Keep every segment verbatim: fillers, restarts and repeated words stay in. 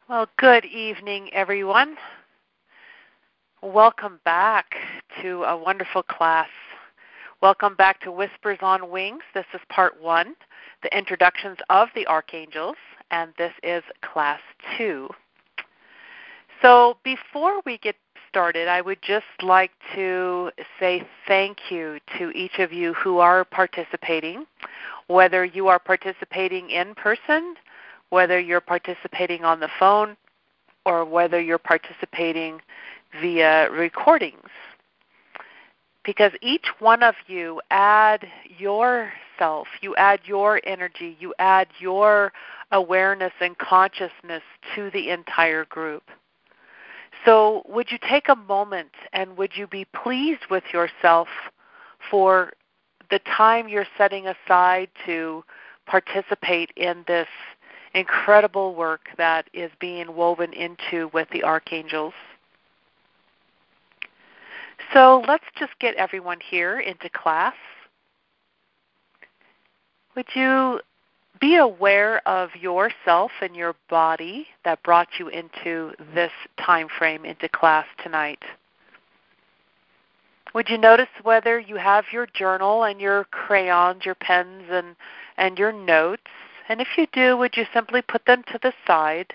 Well, good evening, everyone. Welcome back to a wonderful class. Welcome back to Whispers on Wings. This is part one, the introductions of the archangels, and this is class two. So before we get started, I would just like to say thank you to each of you who are participating, whether you are participating in person, whether you're participating on the phone, or whether you're participating via recordings. Because each one of you add yourself, you add your energy, you add your awareness and consciousness to the entire group. So would you take a moment and would you be pleased with yourself for the time you're setting aside to participate in this incredible work that is being woven into with the archangels? So let's just get everyone here into class. Would you be aware of yourself and your body that brought you into this time frame, into class tonight? Would you notice whether you have your journal and your crayons, your pens, and, and your notes? And if you do, would you simply put them to the side?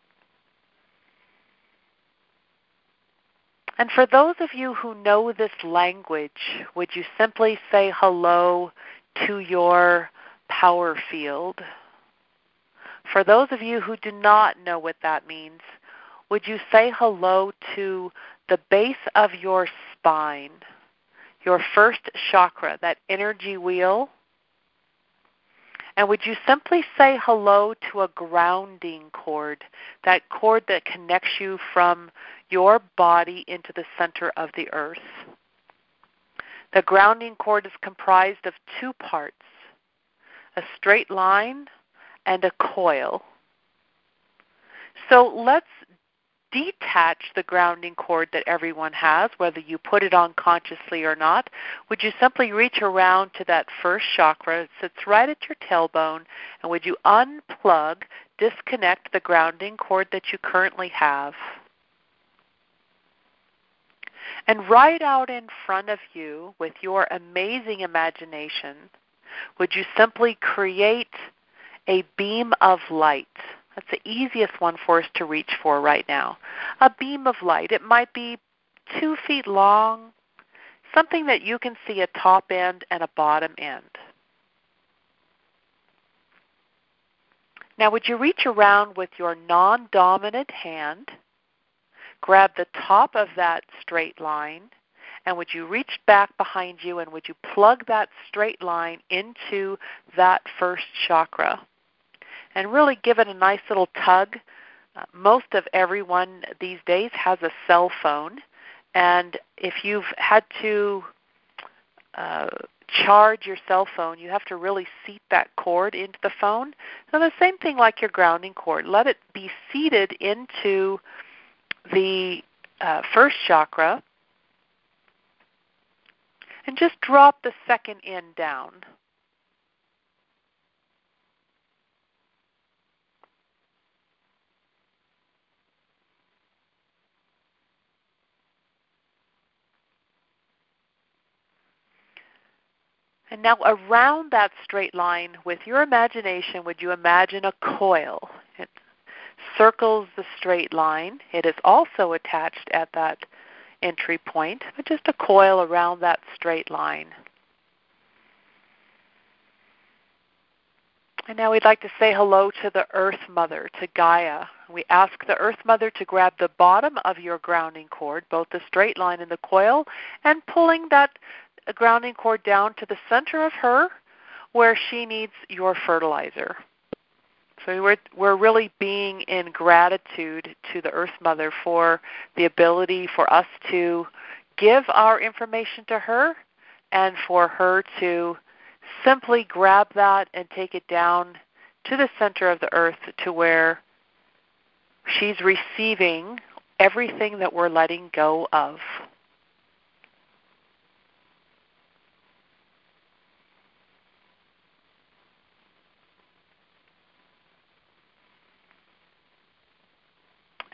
And for those of you who know this language, would you simply say hello to your power field? For those of you who do not know what that means, would you say hello to the base of your spine, your first chakra, that energy wheel? And would you simply say hello to a grounding cord, that cord that connects you from your body into the center of the earth? The grounding cord is comprised of two parts, a straight line and a coil. So let's detach the grounding cord that everyone has, whether you put it on consciously or not. Would you simply reach around to that first chakra? It sits right at your tailbone. And would you unplug, disconnect the grounding cord that you currently have? And right out in front of you, with your amazing imagination, would you simply create a beam of light? That's the easiest one for us to reach for right now. A beam of light. It might be two feet long, something that you can see a top end and a bottom end. Now, would you reach around with your non-dominant hand, grab the top of that straight line, and would you reach back behind you and would you plug that straight line into that first chakra? And really give it a nice little tug. Uh, most of everyone these days has a cell phone, and if you've had to uh, charge your cell phone, you have to really seat that cord into the phone. So the same thing like your grounding cord. Let it be seated into the uh, first chakra, and just drop the second end down. And now around that straight line, with your imagination, would you imagine a coil? It circles the straight line. It is also attached at that entry point, but just a coil around that straight line. And now we'd like to say hello to the Earth Mother, to Gaia. We ask the Earth Mother to grab the bottom of your grounding cord, both the straight line and the coil, and pulling that grounding cord down to the center of her where she needs your fertilizer. So we're, we're really being in gratitude to the Earth Mother for the ability for us to give our information to her and for her to simply grab that and take it down to the center of the earth to where she's receiving everything that we're letting go of.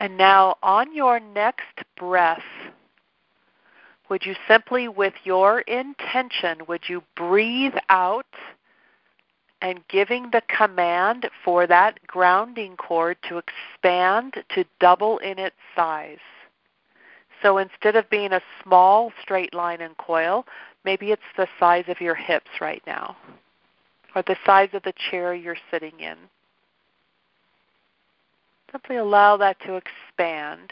And now on your next breath, would you simply, with your intention, would you breathe out and giving the command for that grounding cord to expand to double in its size? So instead of being a small straight line and coil, maybe it's the size of your hips right now, or the size of the chair you're sitting in. Simply allow that to expand.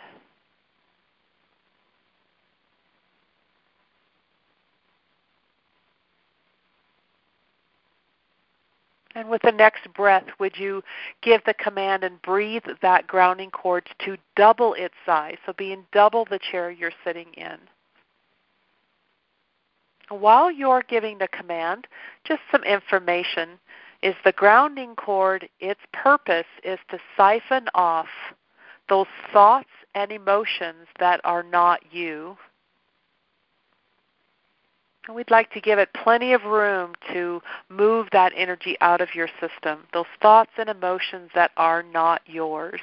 And with the next breath, would you give the command and breathe that grounding cord to double its size, so being double the chair you're sitting in. While you're giving the command, just some information is the grounding cord, its purpose is to siphon off those thoughts and emotions that are not you. And we'd like to give it plenty of room to move that energy out of your system, those thoughts and emotions that are not yours.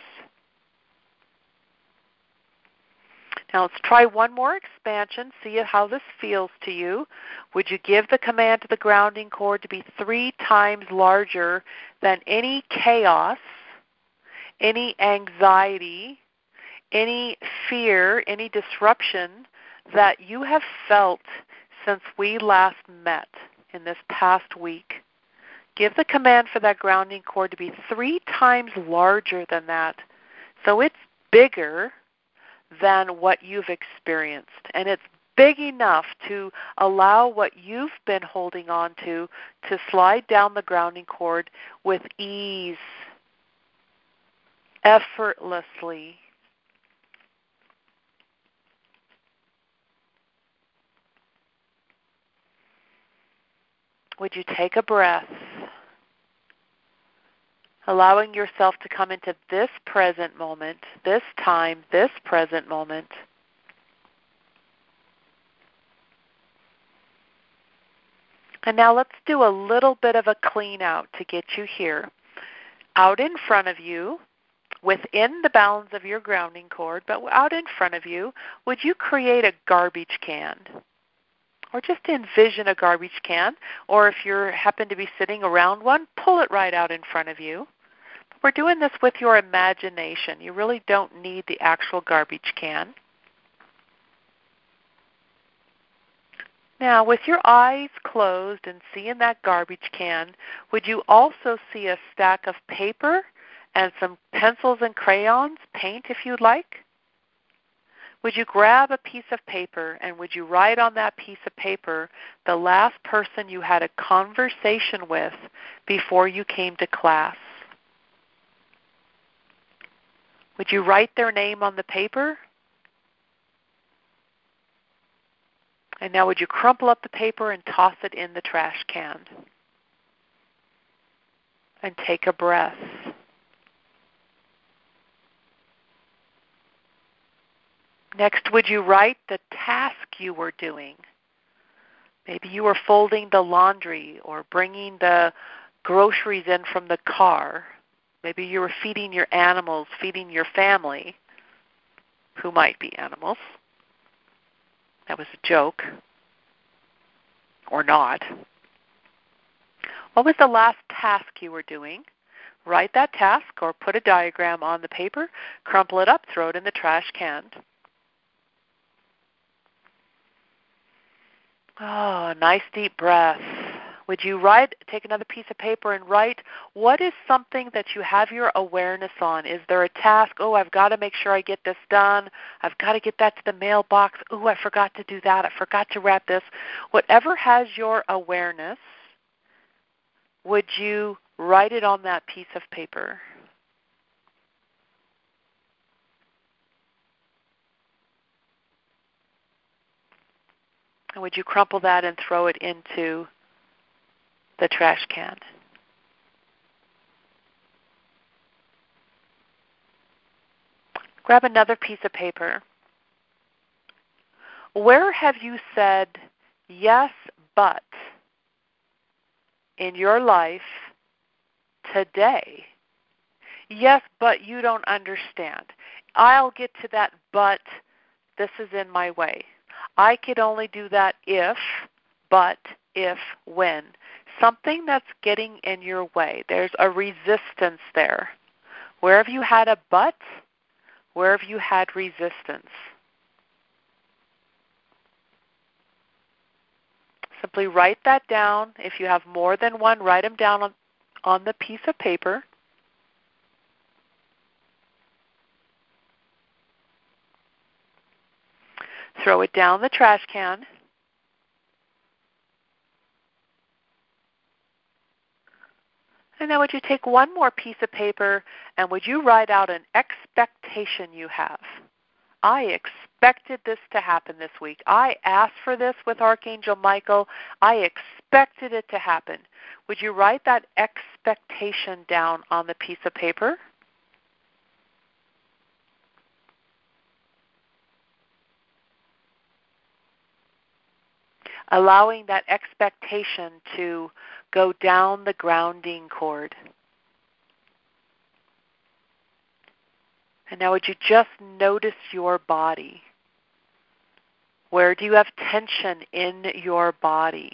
Now let's try one more expansion, see how this feels to you. Would you give the command to the grounding cord to be three times larger than any chaos, any anxiety, any fear, any disruption that you have felt since we last met in this past week? Give the command for that grounding cord to be three times larger than that. So it's bigger than what you've experienced. And it's big enough to allow what you've been holding on to to slide down the grounding cord with ease, effortlessly. Would you take a breath, allowing yourself to come into this present moment, this time, this present moment. And now let's do a little bit of a clean out to get you here. Out in front of you, within the bounds of your grounding cord, but out in front of you, would you create a garbage can? Or just envision a garbage can, or if you happen to be sitting around one, pull it right out in front of you. We're doing this with your imagination. You really don't need the actual garbage can. Now, with your eyes closed and seeing that garbage can, would you also see a stack of paper and some pencils and crayons, paint if you'd like? Would you grab a piece of paper and would you write on that piece of paper the last person you had a conversation with before you came to class? Would you write their name on the paper? And now would you crumple up the paper and toss it in the trash can? And take a breath. Next, would you write the task you were doing? Maybe you were folding the laundry or bringing the groceries in from the car. Maybe you were feeding your animals, feeding your family, who might be animals. That was a joke. Or not. What was the last task you were doing? Write that task or put a diagram on the paper, crumple it up, throw it in the trash can. Oh, nice deep breath. Would you write, take another piece of paper and write, what is something that you have your awareness on? Is there a task? Oh, I've got to make sure I get this done. I've got to get that to the mailbox. Oh, I forgot to do that. I forgot to wrap this. Whatever has your awareness, would you write it on that piece of paper? And would you crumple that and throw it into the trash can? Grab another piece of paper. Where have you said yes, but in your life today Yes, but you don't understand. I'll get to that, but this is in my way. I could only do that if, but, if, when. Something that's getting in your way. There's a resistance there. Where have you had a but? Where have you had resistance? Simply write that down. If you have more than one, write them down on, on the piece of paper. Throw it down the trash can. And now would you take one more piece of paper and would you write out an expectation you have? I expected this to happen this week. I asked for this with Archangel Michael. I expected it to happen. Would you write that expectation down on the piece of paper? Allowing that expectation to go down the grounding cord. And now would you just notice your body? Where do you have tension in your body?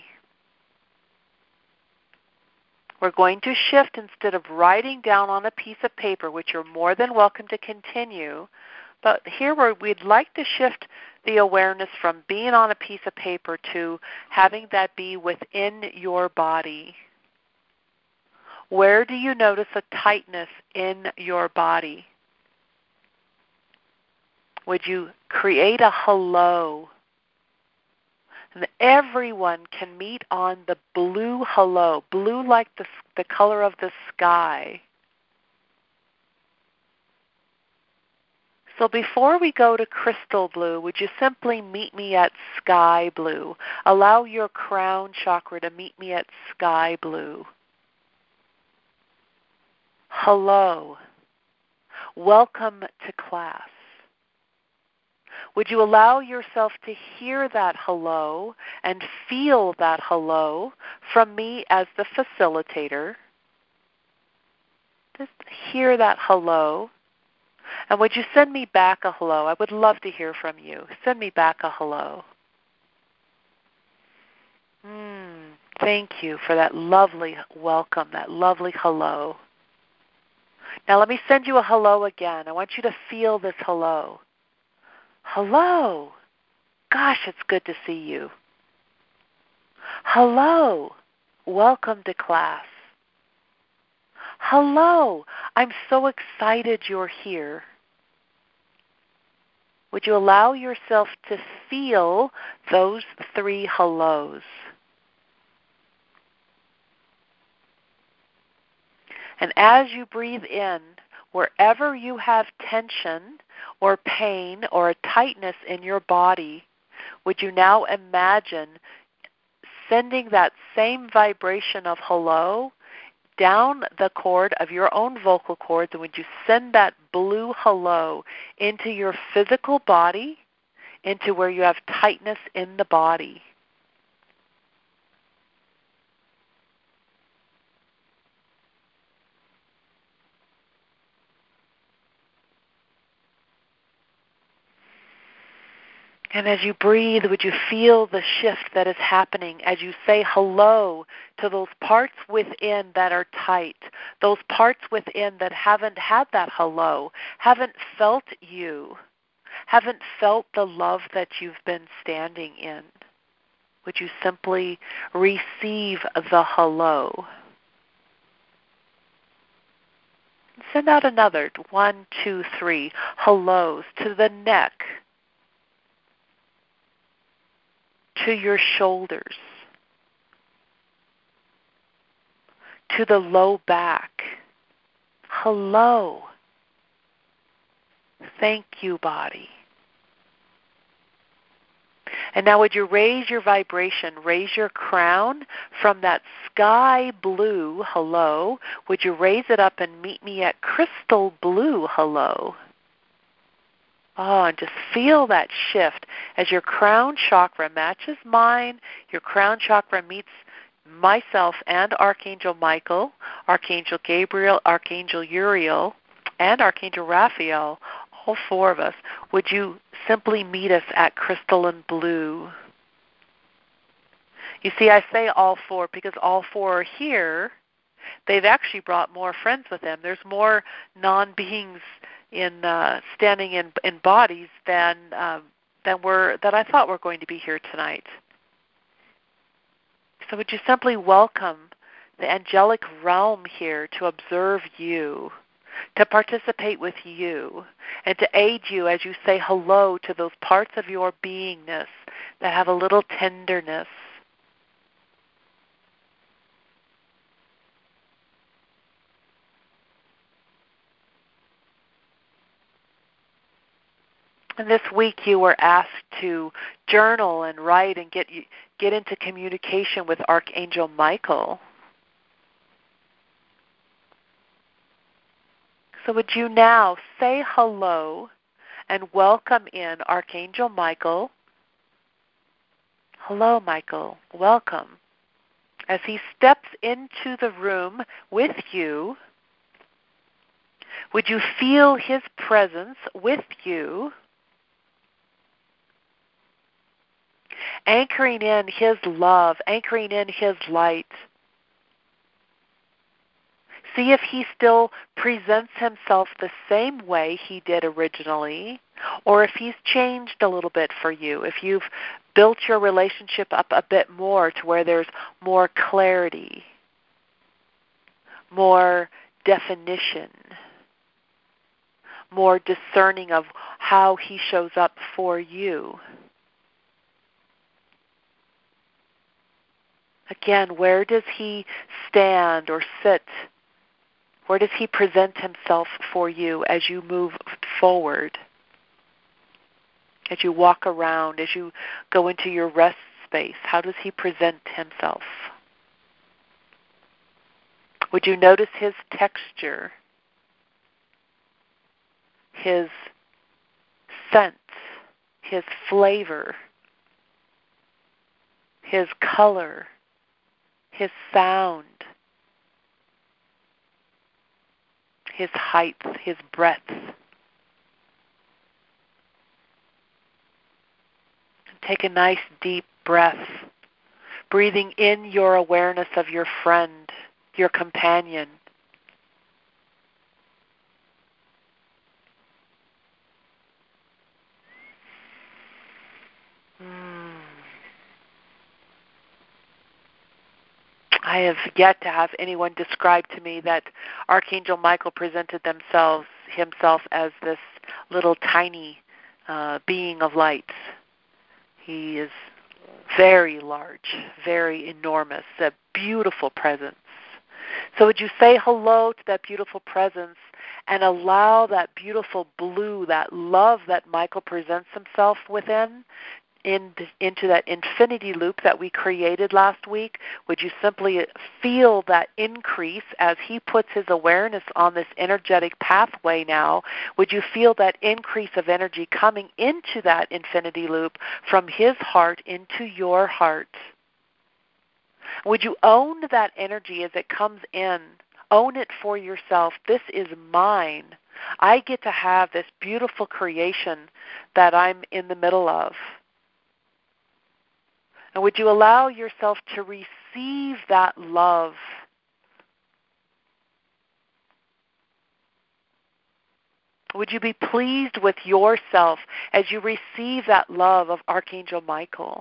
We're going to shift, instead of writing down on a piece of paper, which you're more than welcome to continue, but here where we'd like to shift the awareness from being on a piece of paper to having that be within your body. Where do you notice a tightness in your body? Would you create a hello? And everyone can meet on the blue hello, blue like the, the color of the sky. So before we go to crystal blue, would you simply meet me at sky blue? Allow your crown chakra to meet me at sky blue. Hello. Welcome to class. Would you allow yourself to hear that hello and feel that hello from me as the facilitator? Just hear that hello. And would you send me back a hello? I would love to hear from you. Send me back a hello. Mm, thank you for that lovely welcome, that lovely hello. Now let me send you a hello again. I want you to feel this hello. Hello. Gosh, it's good to see you. Hello. Welcome to class. Hello. I'm so excited you're here. Would you allow yourself to feel those three hellos? And as you breathe in, wherever you have tension or pain or a tightness in your body, would you now imagine sending that same vibration of hello down the cord of your own vocal cords, and would you send that blue hello into your physical body, into where you have tightness in the body? And as you breathe, would you feel the shift that is happening as you say hello to those parts within that are tight, those parts within that haven't had that hello, haven't felt you, haven't felt the love that you've been standing in? Would you simply receive the hello? Send out another one, two, three hellos to the neck, to your shoulders, to the low back. Hello. Thank you, body. And now would you raise your vibration, raise your crown from that sky blue hello. Would you raise it up and meet me at crystal blue hello? Oh, and just feel that shift as your crown chakra matches mine. Your crown chakra meets myself and Archangel Michael, Archangel Gabriel, Archangel Uriel. and Archangel Raphael, all four of us, would you simply meet us at crystalline blue? You see, I say all four because all four are here. They've actually brought more friends with them. There's more non-beings in uh, standing in in bodies than um, than were that I thought were going to be here tonight. So would you simply welcome the angelic realm here to observe you, to participate with you, and to aid you as you say hello to those parts of your beingness that have a little tenderness. And this week you were asked to journal and write and get get into communication with Archangel Michael. So would you now say hello and welcome in Archangel Michael. Hello, Michael. Welcome. As he steps into the room with you, would you feel his presence with you, anchoring in his love, anchoring in his light? See if he still presents himself the same way he did originally, or if he's changed a little bit for you, if you've built your relationship up a bit more to where there's more clarity, more definition, more discerning of how he shows up for you. Again, where does he stand or sit? Where does he present himself for you as you move forward? As you walk around, as you go into your rest space, how does he present himself? Would you notice his texture, his scent, his flavor, his color, his sound, his height, his breadth? Take a nice deep breath, breathing in your awareness of your friend, your companion. Mm. I have yet to have anyone describe to me that Archangel Michael presented themselves himself as this little tiny uh, being of light. He is very large, very enormous, a beautiful presence. So would you say hello to that beautiful presence and allow that beautiful blue, that love that Michael presents himself within, in, into that infinity loop that we created last week? Would you simply feel that increase as he puts his awareness on this energetic pathway now? Would you feel that increase of energy coming into that infinity loop from his heart into your heart? Would you own that energy as it comes in? Own it for yourself. This is mine. I get to have this beautiful creation that I'm in the middle of. And would you allow yourself to receive that love? Would you be pleased with yourself as you receive that love of Archangel Michael?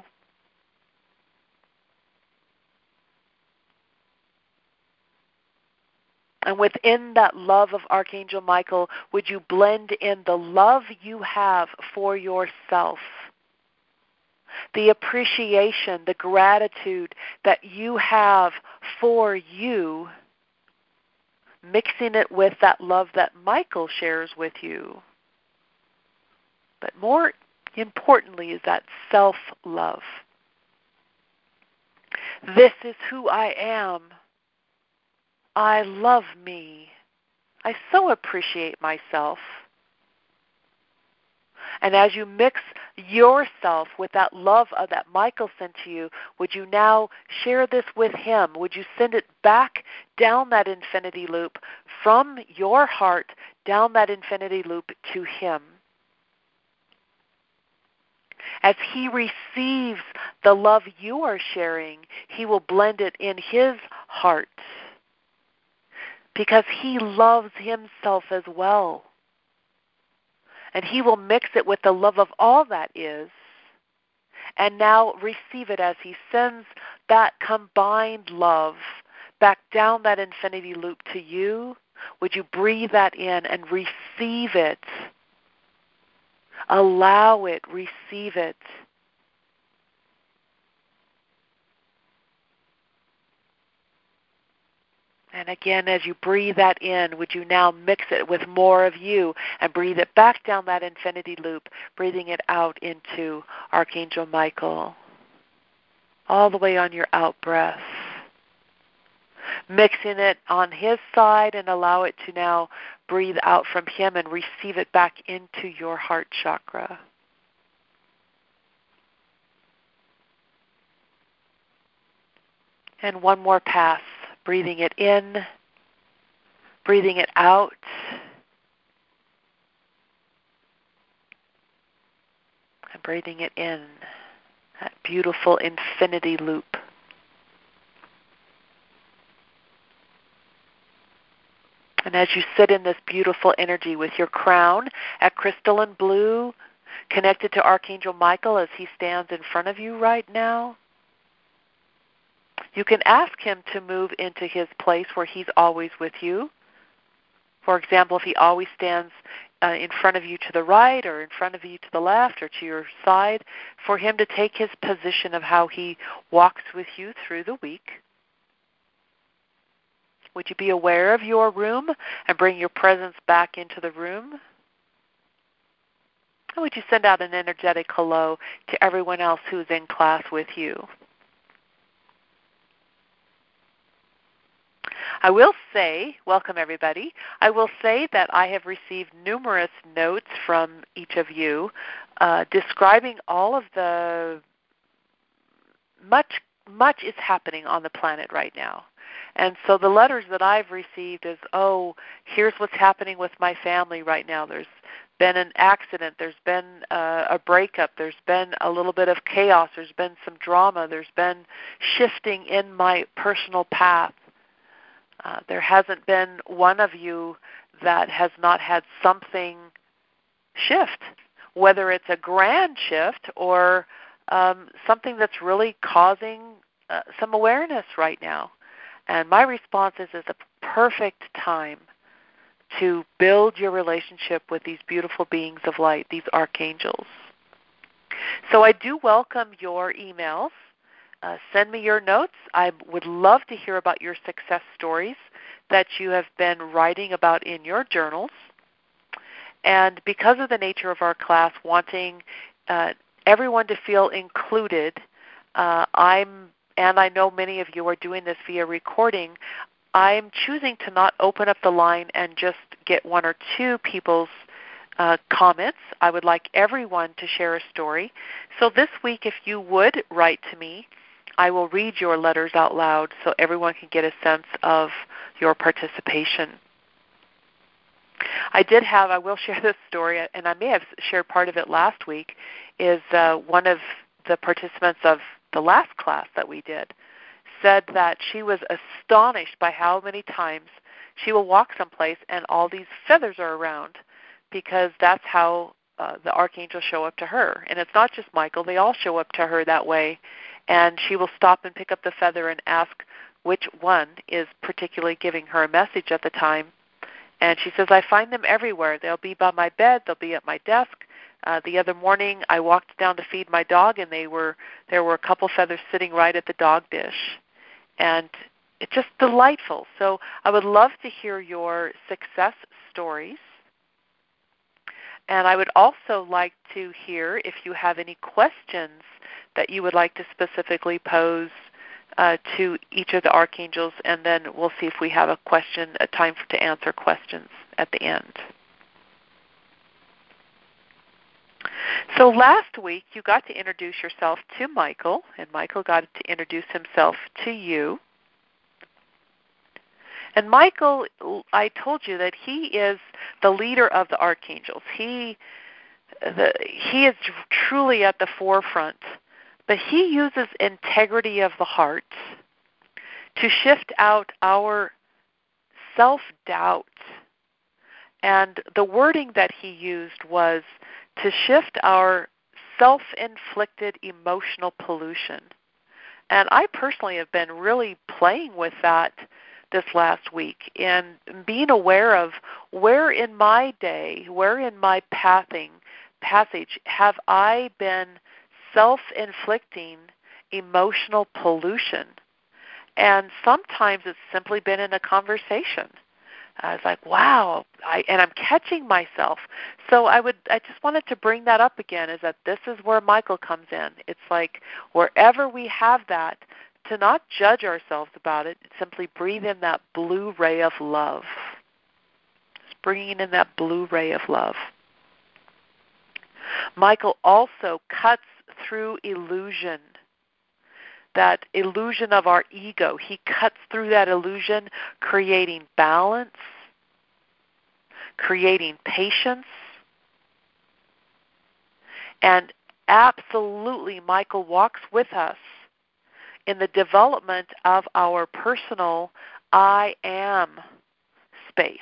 And within that love of Archangel Michael, would you blend in the love you have for yourself? The appreciation, the gratitude that you have for you, mixing it with that love that Michael shares with you. But more importantly is that self-love. This is who I am. I love me. I so appreciate myself. And as you mix yourself with that love of that Michael sent to you, would you now share this with him? Would you send it back down that infinity loop from your heart down that infinity loop to him. As he receives the love you are sharing, he will blend it in his heart because he loves himself as well. And he will mix it with the love of all that is, and now receive it as he sends that combined love back down that infinity loop to you. Would you breathe that in and receive it? Allow it, receive it. And again, as you breathe that in, would you now mix it with more of you and breathe it back down that infinity loop, breathing it out into Archangel Michael, all the way on your out breath. Mixing it on his side and allow it to now breathe out from him and receive it back into your heart chakra. And one more pass. Breathing it in, breathing it out. And breathing it in. That beautiful infinity loop. And as you sit in this beautiful energy with your crown at crystalline blue, connected to Archangel Michael as he stands in front of you right now, you can ask him to move into his place where he's always with you. For example, if he always stands uh, in front of you to the right or in front of you to the left or to your side, for him to take his position of how he walks with you through the week. Would you be aware of your room and bring your presence back into the room? Or would you send out an energetic hello to everyone else who's in class with you? I will say, welcome everybody, I will say that I have received numerous notes from each of you uh, describing all of the, much, much is happening on the planet right now. And so the letters that I've received is, oh, here's what's happening with my family right now. There's been an accident. There's been uh, a breakup. There's been a little bit of chaos. There's been some drama. There's been shifting in my personal path. Uh, there hasn't been one of you that has not had something shift, whether it's a grand shift or um, something that's really causing uh, some awareness right now. And my response is it's a perfect time to build your relationship with these beautiful beings of light, these archangels. So I do welcome your emails. Uh, send me your notes. I would love to hear about your success stories that you have been writing about in your journals. And because of the nature of our class, wanting uh, everyone to feel included, uh, I'm, and I know many of you are doing this via recording, I'm choosing to not open up the line and just get one or two people's uh, comments. I would like everyone to share a story. So this week, if you would write to me, I will read your letters out loud so everyone can get a sense of your participation. I did have, I will share this story, and I may have shared part of it last week, is uh, one of the participants of the last class that we did said that she was astonished by how many times she will walk someplace and all these feathers are around, because that's how uh, the archangels show up to her. And it's not just Michael, they all show up to her that way. And she will stop and pick up the feather and ask which one is particularly giving her a message at the time. And she says, I find them everywhere. They'll be by my bed. They'll be at my desk. Uh, the other morning, I walked down to feed my dog, and they were there were a couple feathers sitting right at the dog dish. And it's just delightful. So I would love to hear your success stories. And I would also like to hear if you have any questions that you would like to specifically pose uh, to each of the archangels, and then we'll see if we have a question, a time to answer questions at the end. So last week you got to introduce yourself to Michael, and Michael got to introduce himself to you. And Michael, I told you that he is the leader of the archangels. He, the, he is truly at the forefront. But he uses integrity of the heart to shift out our self-doubt. And the wording that he used was to shift our self-inflicted emotional pollution. And I personally have been really playing with that this last week and being aware of where in my day, where in my pathing, passage have I been self-inflicting emotional pollution. And sometimes it's simply been in a conversation. I was like, wow, I, and I'm catching myself. So I would, I just wanted to bring that up again, is that this is where Michael comes in. It's like wherever we have that, to not judge ourselves about it, simply breathe in that blue ray of love. Just bringing in that blue ray of love. Michael also cuts through illusion. That illusion of our ego. He cuts through that illusion, creating balance, creating patience. And absolutely, Michael walks with us in the development of our personal I am space.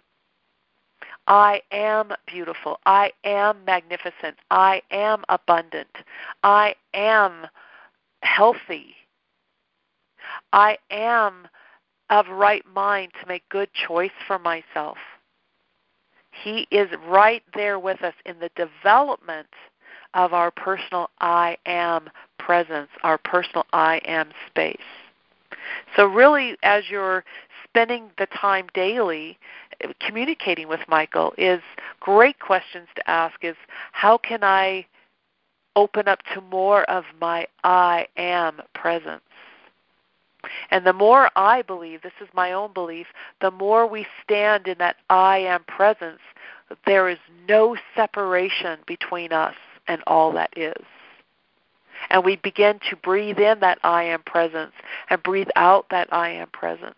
I am beautiful. I am magnificent. I am abundant. I am healthy. I am of right mind to make good choice for myself. He is right there with us in the development of our personal I am presence, our personal I am space. So really, as you're spending the time daily communicating with Michael, is great questions to ask is, how can I open up to more of my I am presence? And the more I believe, this is my own belief, the more we stand in that I am presence, there is no separation between us and all that is. And we begin to breathe in that I am presence and breathe out that I am presence.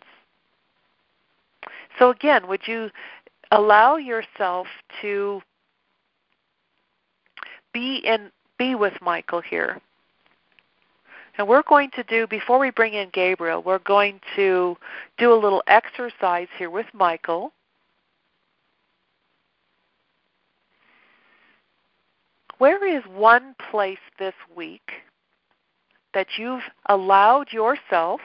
So again, would you allow yourself to be in be with Michael here? And we're going to do, before we bring in Gabriel, we're going to do a little exercise here with Michael. Where is one place this week that you've allowed yourself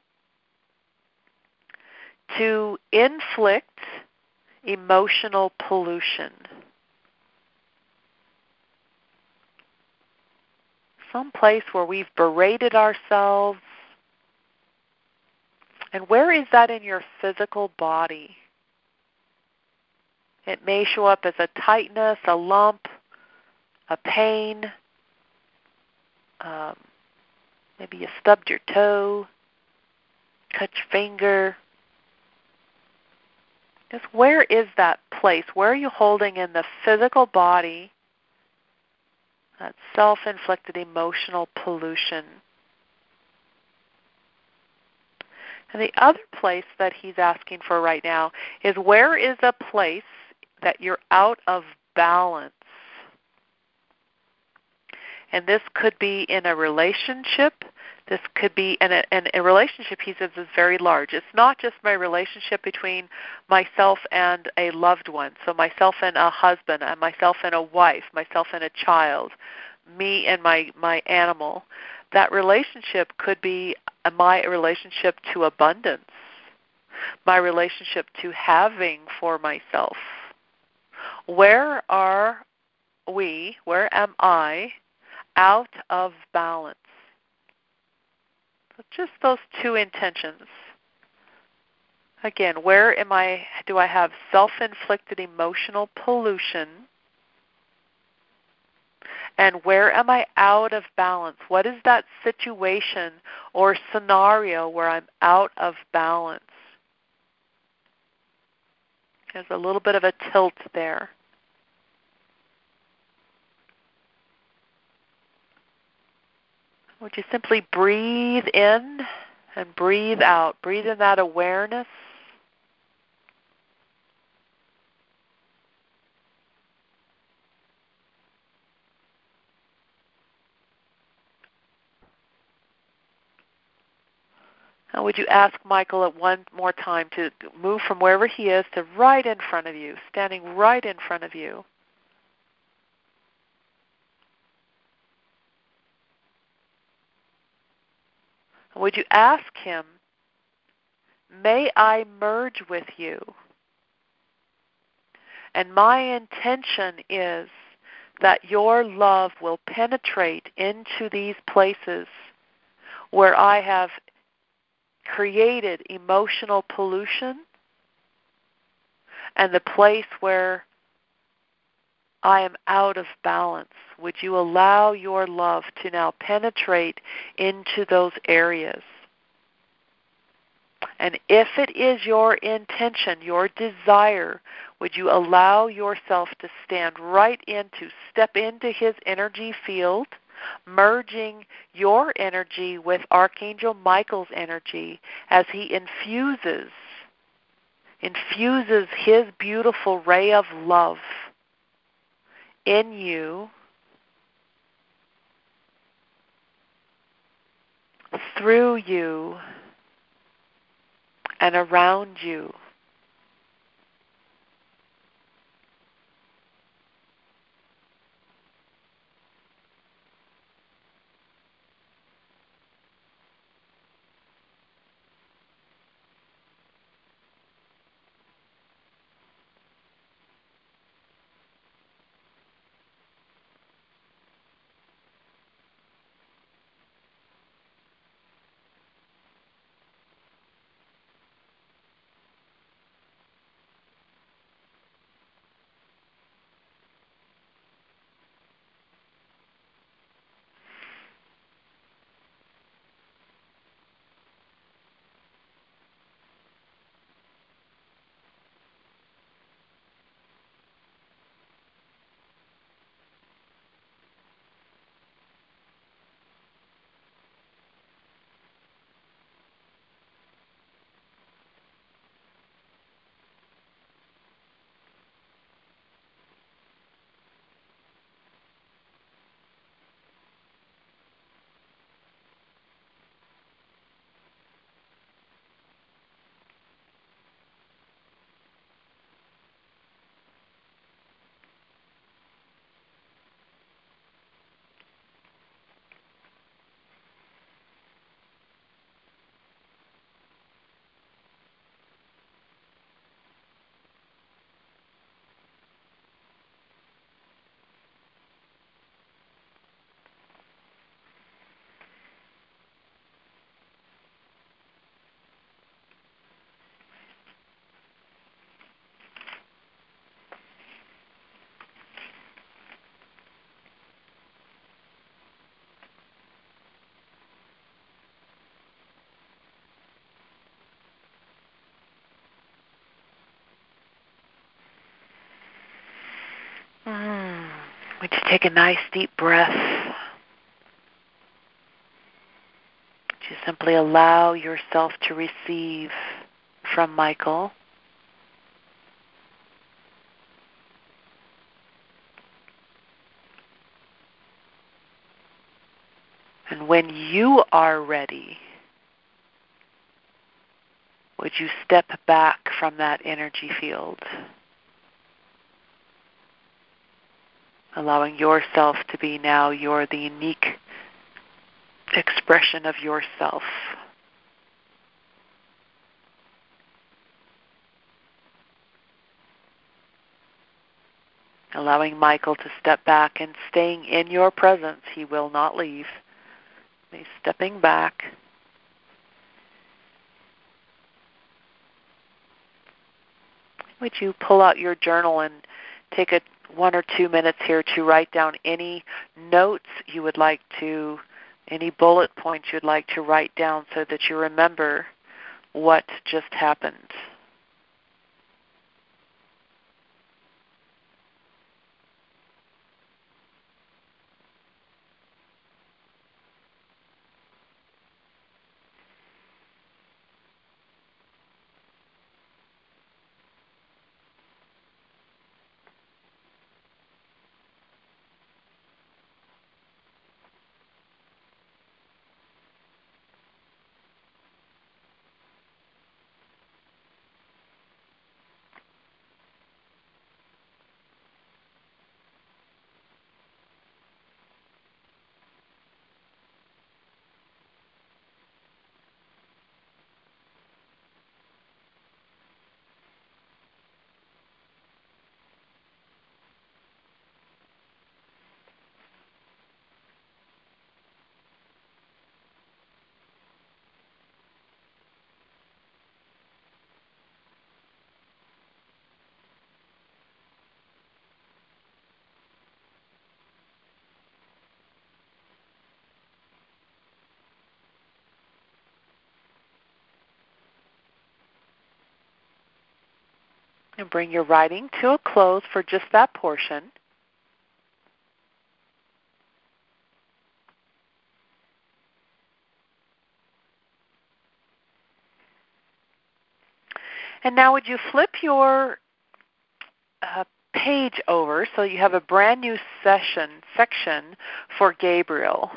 to inflict emotional pollution? Some place where we've berated ourselves. And where is that in your physical body? It may show up as a tightness, a lump, a pain. Um, maybe you stubbed your toe, cut your finger. Just where is that place? Where are you holding in the physical body that self-inflicted emotional pollution? And the other place that he's asking for right now is, where is a place that you're out of balance? And this could be in a relationship. This could be in a, in a relationship, he says, is very large. It's not just my relationship between myself and a loved one. So myself and a husband, and myself and a wife, myself and a child, me and my, my animal. That relationship could be my relationship to abundance, my relationship to having for myself. Where are we, where am I, out of balance? So just those two intentions. Again, where am I, do I have self-inflicted emotional pollution? And where am I out of balance? What is that situation or scenario where I'm out of balance? There's a little bit of a tilt there. Would you simply breathe in and breathe out? Breathe in that awareness And would you ask Michael at one more time to move from wherever he is to right in front of you, standing right in front of you. And would you ask him, may I merge with you? And my intention is that your love will penetrate into these places where I have created emotional pollution, and the place where I am out of balance. Would you allow your love to now penetrate into those areas? And if it is your intention, your desire, would you allow yourself to stand right into, step into his energy field, merging your energy with Archangel Michael's energy as he infuses, infuses his beautiful ray of love in you, through you, and around you. Mm. Would you take a nice deep breath? Just simply allow yourself to receive from Michael. And when you are ready, would you step back from that energy field, allowing yourself to be now your the unique expression of yourself. Allowing Michael to step back and staying in your presence. He will not leave. He's stepping back. Would you pull out your journal and take a one or two minutes here to write down any notes you would like to, any bullet points you'd like to write down so that you remember what just happened. And bring your writing to a close for just that portion. And now would you flip your uh, page over so you have a brand new session section for Gabriel.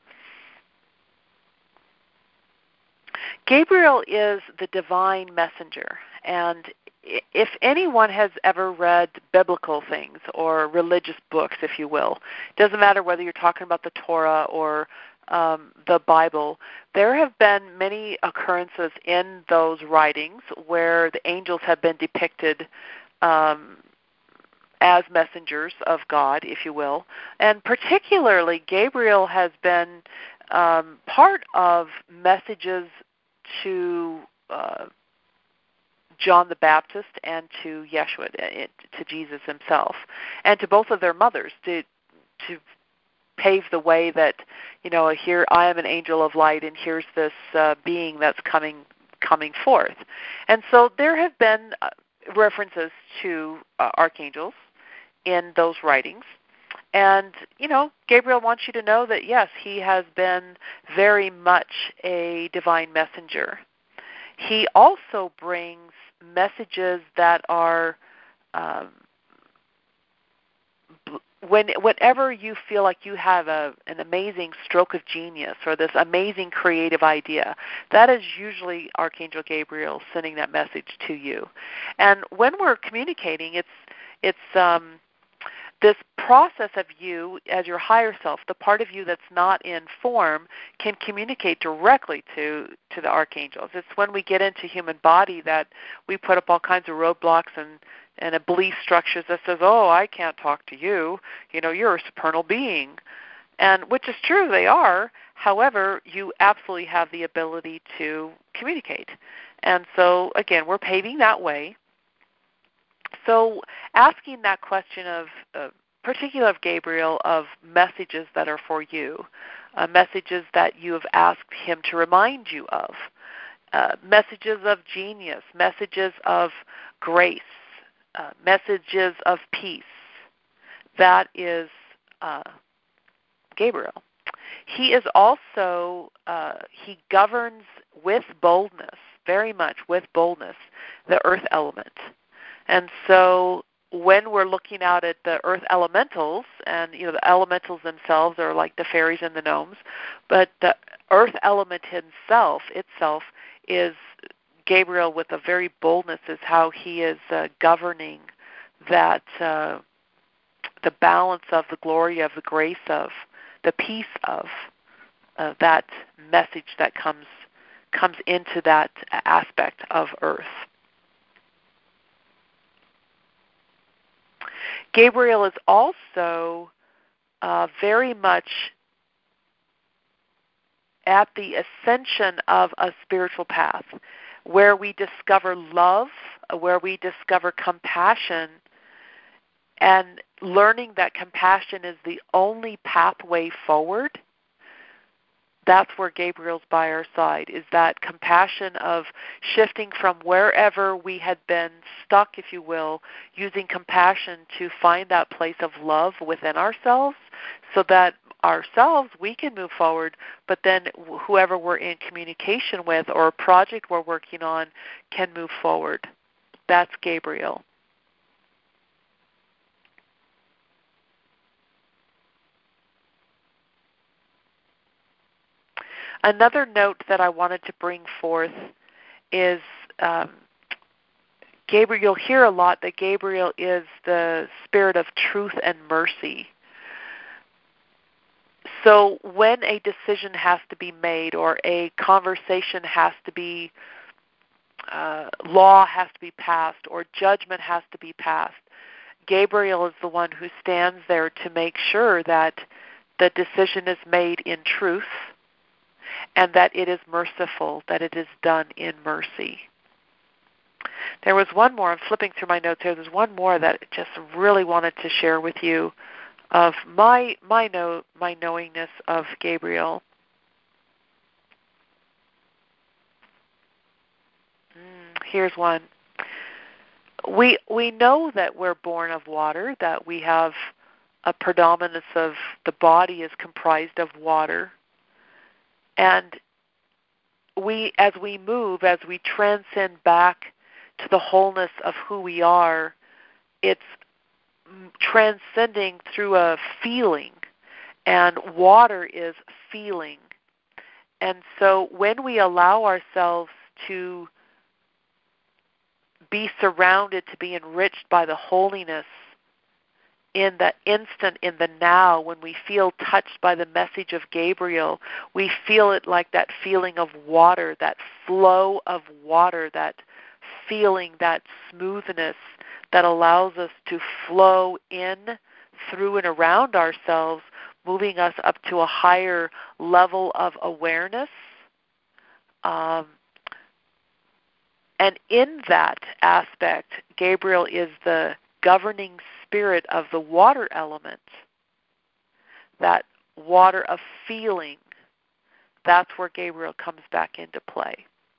Gabriel is the divine messenger, and if anyone has ever read biblical things or religious books, if you will, it doesn't matter whether you're talking about the Torah or um, the Bible, there have been many occurrences in those writings where the angels have been depicted um, as messengers of God, if you will, and particularly Gabriel has been um, part of messages to uh, John the Baptist and to Yeshua, to Jesus himself, and to both of their mothers, to to pave the way that, you know, here I am an angel of light, and here's this uh, being that's coming coming forth. And so there have been uh, references to uh, archangels in those writings. And, you know, Gabriel wants you to know that, yes, he has been very much a divine messenger. He also brings messages that are, um, when, whenever you feel like you have a, an amazing stroke of genius or this amazing creative idea, that is usually Archangel Gabriel sending that message to you. And when we're communicating, it's it's um, this process of you as your higher self, the part of you that's not in form, can communicate directly to, to the archangels. It's when we get into human body that we put up all kinds of roadblocks and, and a belief structures that says, oh, I can't talk to you. You know, you're a supernal being. And which is true, they are. However, you absolutely have the ability to communicate. And so, again, we're paving that way. So asking that question of, uh, particular of Gabriel, of messages that are for you, uh, messages that you have asked him to remind you of, uh, messages of genius, messages of grace, uh, messages of peace, that is uh, Gabriel. He is also, uh, he governs with boldness, very much with boldness, the earth element. And so when we're looking out at the earth elementals, and you know the elementals themselves are like the fairies and the gnomes, but the earth element himself, itself, is Gabriel with a very boldness, is how he is uh, governing that, uh, the balance of the glory of, the grace of, the peace of, uh, that message that comes comes into that aspect of earth. Gabriel is also uh, very much at the ascension of a spiritual path where we discover love, where we discover compassion, and learning that compassion is the only pathway forward. That's where Gabriel's by our side, is that compassion of shifting from wherever we had been stuck, if you will, using compassion to find that place of love within ourselves so that ourselves, we can move forward, but then whoever we're in communication with or a project we're working on can move forward. That's Gabriel. Another note that I wanted to bring forth is um, Gabriel. You'll hear a lot that Gabriel is the spirit of truth and mercy. So when a decision has to be made or a conversation has to be, uh, law has to be passed or judgment has to be passed, Gabriel is the one who stands there to make sure that the decision is made in truth and that it is merciful, that it is done in mercy. There was one more, I'm flipping through my notes here, there's one more that I just really wanted to share with you of my my know my knowingness of Gabriel. Mm, here's one. we we know that we're born of water, that we have a predominance of the body is comprised of water. And we, as we move, as we transcend back to the wholeness of who we are, it's transcending through a feeling. And water is feeling. And so when we allow ourselves to be surrounded, to be enriched by the holiness in the instant, in the now, when we feel touched by the message of Gabriel, we feel it like that feeling of water, that flow of water, that feeling, that smoothness that allows us to flow in, through, and around ourselves, moving us up to a higher level of awareness. Um, and in that aspect, Gabriel is the governing spirit of the water element, that water of feeling. That's where Gabriel comes back into play.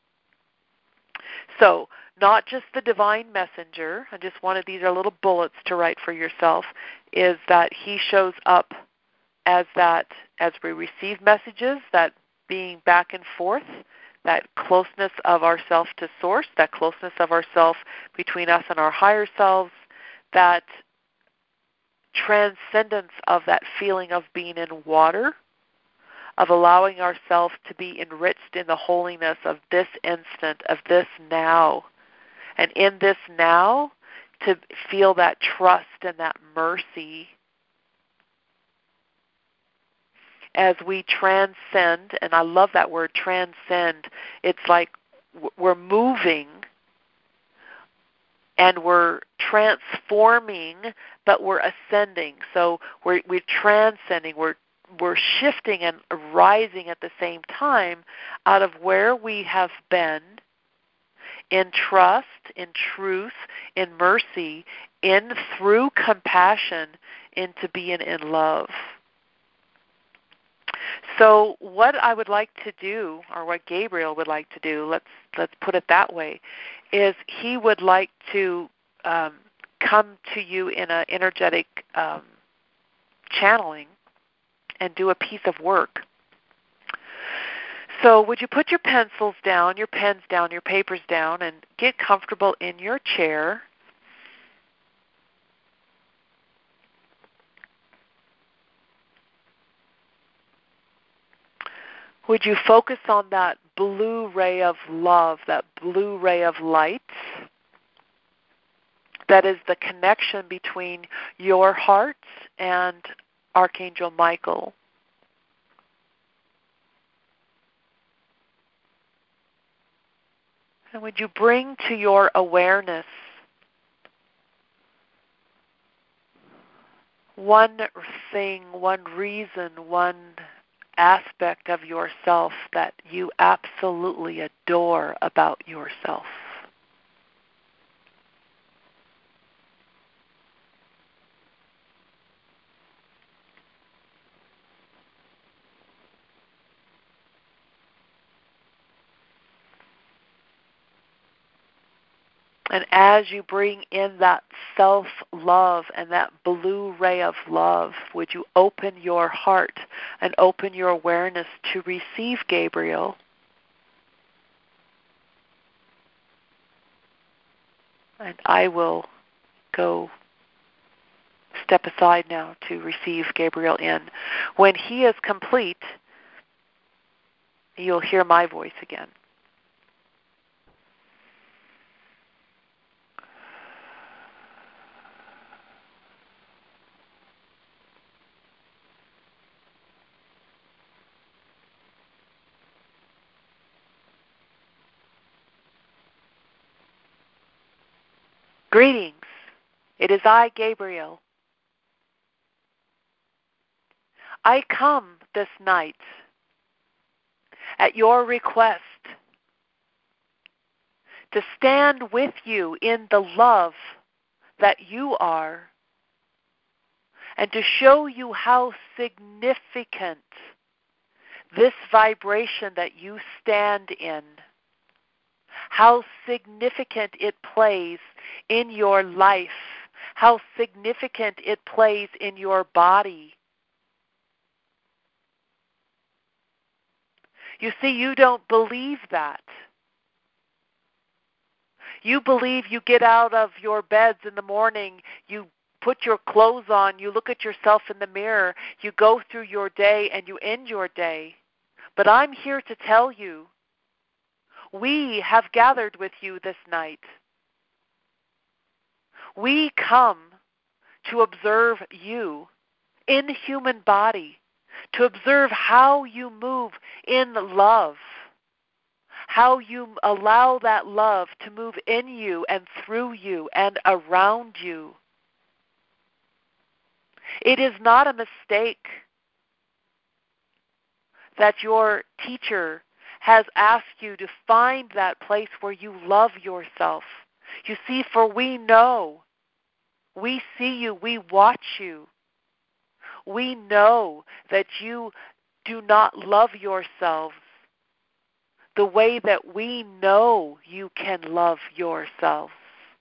So, not just the divine messenger, I just wanted, these are little bullets to write for yourself, is that he shows up as that, as we receive messages, that being back and forth, that closeness of ourself to source, that closeness of ourself between us and our higher selves, that transcendence of that feeling of being in water, of allowing ourselves to be enriched in the holiness of this instant, of this now. And in this now, to feel that trust and that mercy as we transcend, and I love that word, transcend. It's like we're moving and we're transforming, but we're ascending. So we're, we're transcending, we're, we're shifting and rising at the same time out of where we have been in trust, in truth, in mercy, in through compassion, into being in love. So what I would like to do, or what Gabriel would like to do, let's let's put it that way, is he would like to um, come to you in an energetic um, channeling and do a piece of work. So would you put your pencils down, your pens down, your papers down, and get comfortable in your chair. Would you focus on that blue ray of love, that blue ray of light? That is the connection between your heart and Archangel Michael. And would you bring to your awareness one thing, one reason, one aspect of yourself that you absolutely adore about yourself? And as you bring in that self-love and that blue ray of love, would you open your heart and open your awareness to receive Gabriel? And I will go step aside now to receive Gabriel in. When he is complete, you'll hear my voice again. Greetings. It is I, Gabriel. I come this night at your request to stand with you in the love that you are and to show you how significant this vibration that you stand in, how significant it plays in your life, how significant it plays in your body. You see, you don't believe that. You believe you get out of your beds in the morning, you put your clothes on, you look at yourself in the mirror, you go through your day, and you end your day. But I'm here to tell you, we have gathered with you this night. We come to observe you in human body, to observe how you move in love, how you allow that love to move in you and through you and around you. It is not a mistake that your teacher has asked you to find that place where you love yourself. You see, for we know, we see you, we watch you. We know that you do not love yourselves the way that we know you can love yourselves.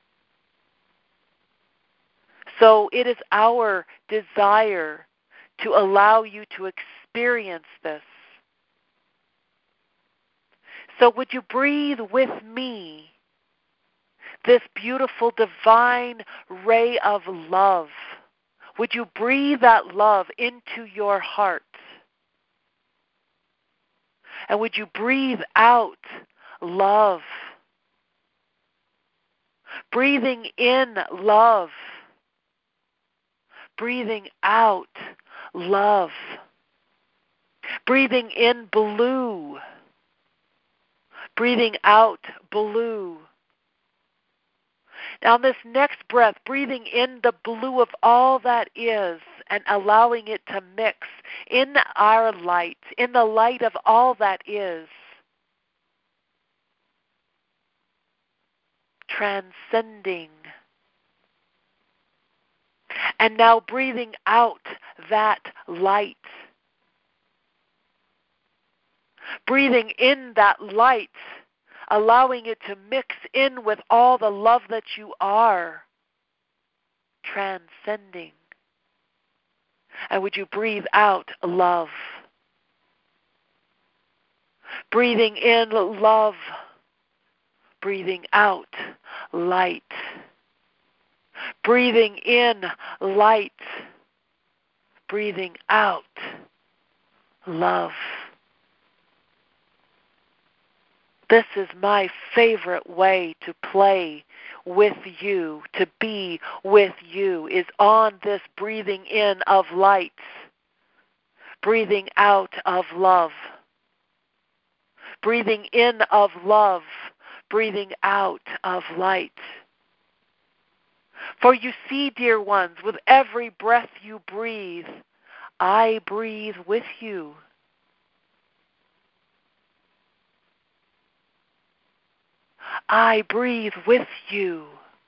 So it is our desire to allow you to experience this. So would you breathe with me this beautiful divine ray of love? Would you breathe that love into your heart? And would you breathe out love? Breathing in love. Breathing out love. Breathing in blue. Breathing out blue. Now, this next breath, breathing in the blue of all that is and allowing it to mix in our light, in the light of all that is, transcending. And now breathing out that light. Breathing in that light, allowing it to mix in with all the love that you are, transcending. And would you breathe out love? Breathing in love, breathing out light. Breathing in light, breathing out love. This is my favorite way to play with you, to be with you, is on this breathing in of light, breathing out of love. Breathing in of love, breathing out of light. For you see, dear ones, with every breath you breathe, I breathe with you. I breathe with you.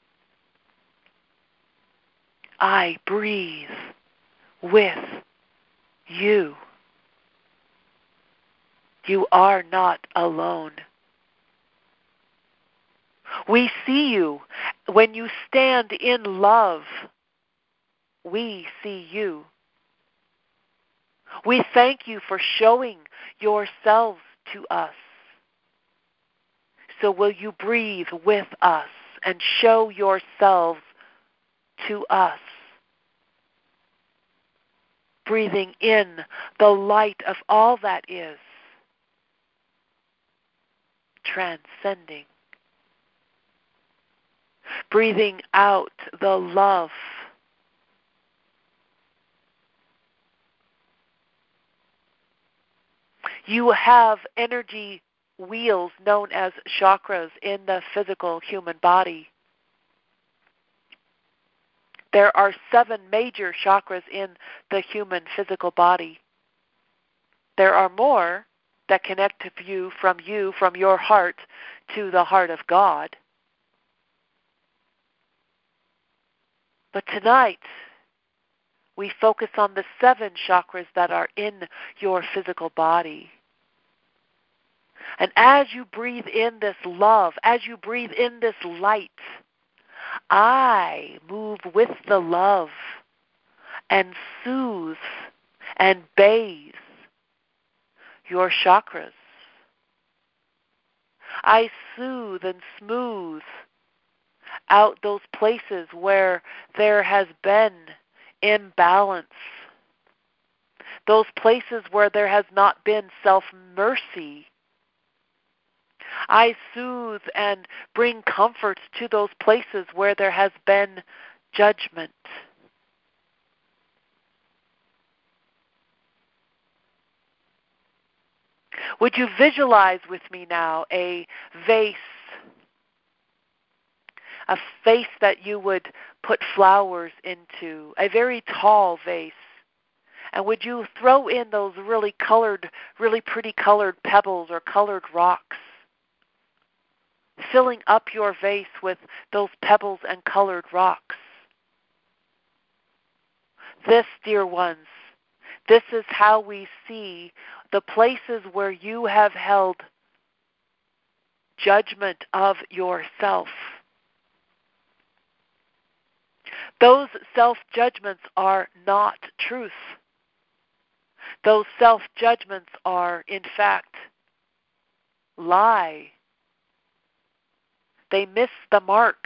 I breathe with you. You are not alone. We see you. When you stand in love, we see you. We thank you for showing yourselves to us. So will you breathe with us and show yourselves to us? Breathing in the light of all that is, transcending. Breathing out the love. You have energy wheels known as chakras in the physical human body. There are seven major chakras in the human physical body. There are more that connect to you from you, from your heart to the heart of God. But tonight, we focus on the seven chakras that are in your physical body. And as you breathe in this love, as you breathe in this light, I move with the love and soothe and bathe your chakras. I soothe and smooth out those places where there has been imbalance, those places where there has not been self-mercy. I soothe and bring comfort to those places where there has been judgment. Would you visualize with me now a vase, a vase that you would put flowers into, a very tall vase? And would you throw in those really colored, really pretty colored pebbles or colored rocks, filling up your vase with those pebbles and colored rocks? This, dear ones, this is how we see the places where you have held judgment of yourself. Those self-judgments are not truth. Those self-judgments are, in fact, lie. They miss the mark.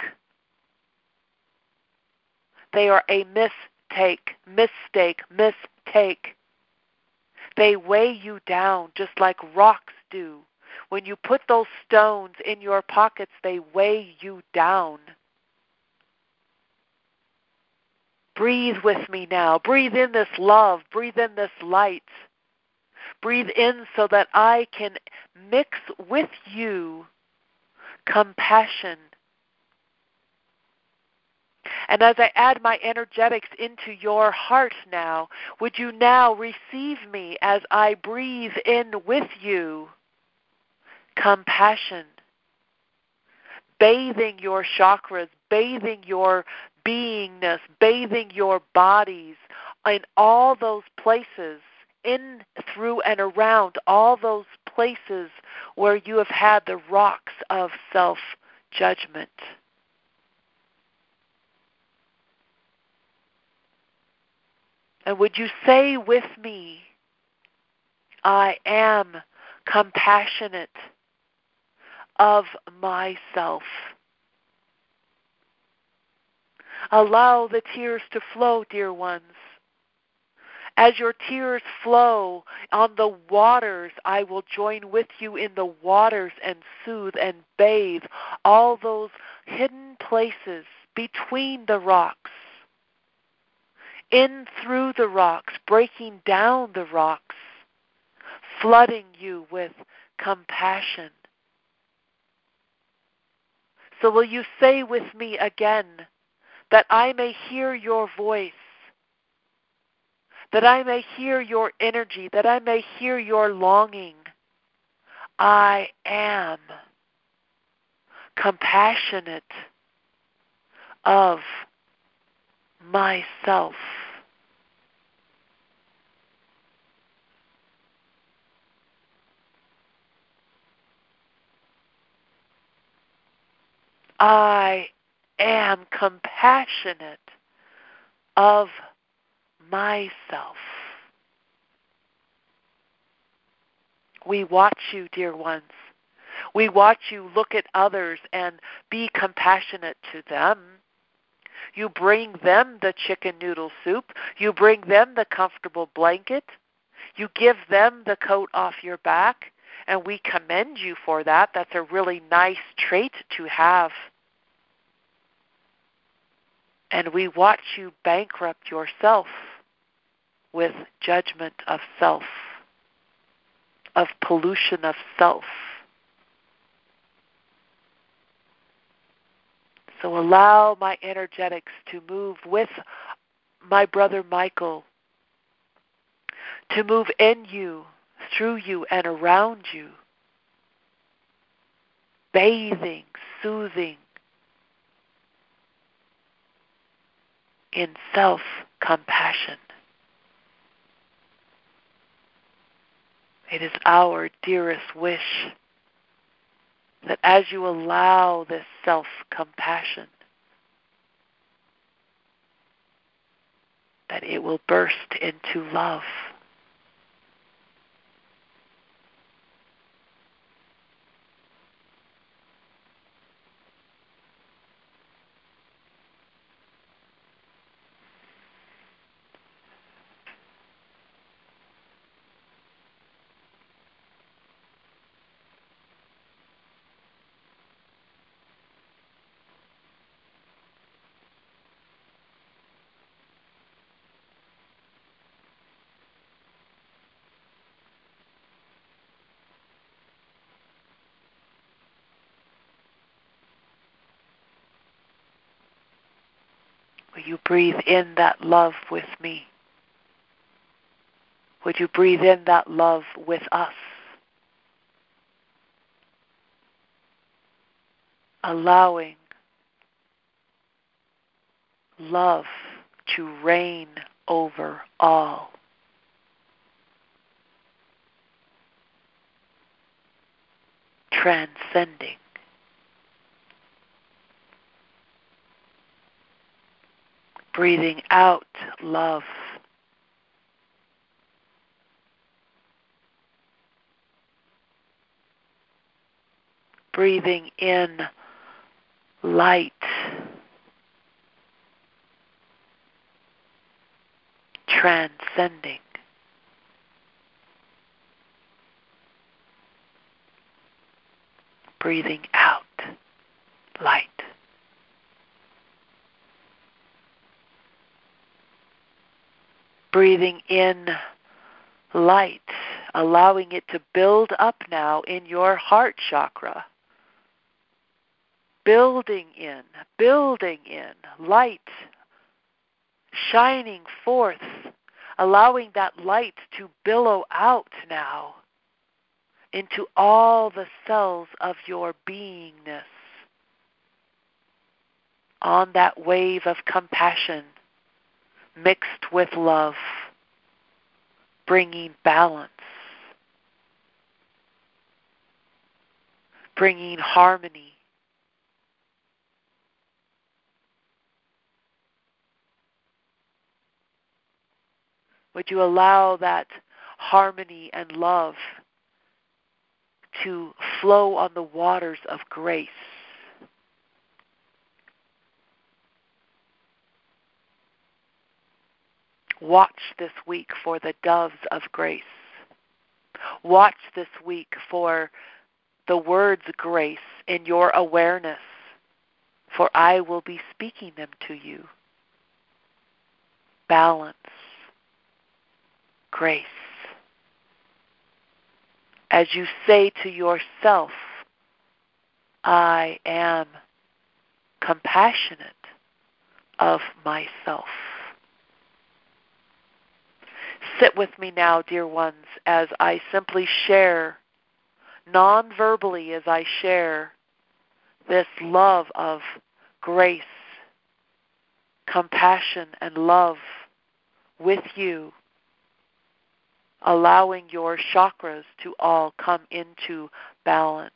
They are a mistake, mistake, mistake. They weigh you down just like rocks do. When you put those stones in your pockets, they weigh you down. Breathe with me now. Breathe in this love. Breathe in this light. Breathe in so that I can mix with you compassion. And as I add my energetics into your heart now, would you now receive me as I breathe in with you compassion, bathing your chakras, bathing your beingness, bathing your bodies in all those places, in, through, and around all those places where you have had the rocks of self-judgment. And would you say with me, I am compassionate of myself. Allow the tears to flow, dear ones. As your tears flow on the waters, I will join with you in the waters and soothe and bathe all those hidden places between the rocks, in through the rocks, breaking down the rocks, flooding you with compassion. So will you say with me again, that I may hear your voice, that I may hear your energy, that I may hear your longing. I am compassionate of myself. I am compassionate of myself. We watch you, dear ones. We watch you look at others and be compassionate to them. You bring them the chicken noodle soup. You bring them the comfortable blanket. You give them the coat off your back. And we commend you for that. That's a really nice trait to have. And we watch you bankrupt yourself with judgment of self, of pollution of self. So allow my energetics to move with my brother Michael, to move in you, through you, and around you, bathing, soothing in self-compassion. It is our dearest wish That as you allow this self-compassion, that it will burst into love. Will you breathe in that love with me? Would you breathe in that love with us? Allowing love to reign over all. Transcending. Breathing out love. Breathing in light. Transcending. Breathing out light. Breathing in light, allowing it to build up now in your heart chakra. Building in, building in, light shining forth, allowing that light to billow out now into all the cells of your beingness. On that wave of compassion mixed with love, bringing balance, bringing harmony. Would you allow that harmony and love to flow on the waters of grace? Watch this week for the doves of grace. Watch this week for the words grace in your awareness, for I will be speaking them to you. Balance, grace. As you say to yourself, I am compassionate of myself. Sit with me now, dear ones, as I simply share, non-verbally as I share this love of grace, compassion, and love with you, allowing your chakras to all come into balance.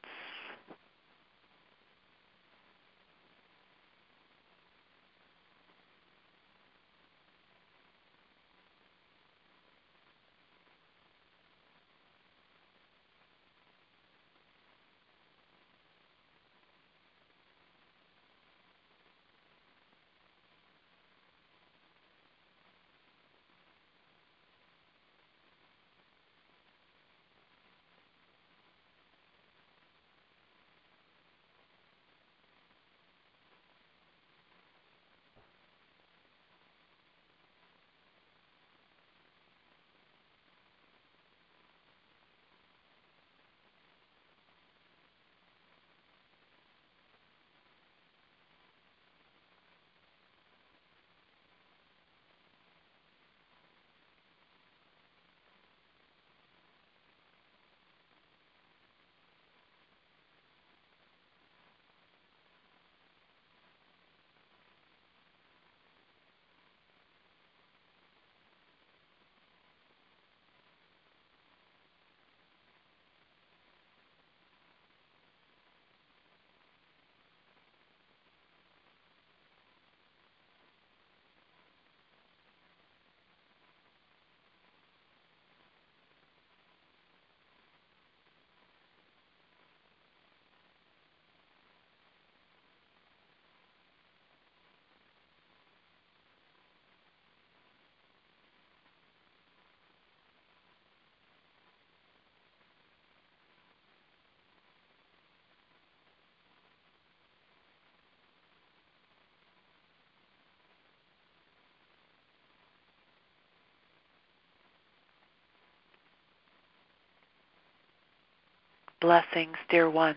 Blessings, dear ones.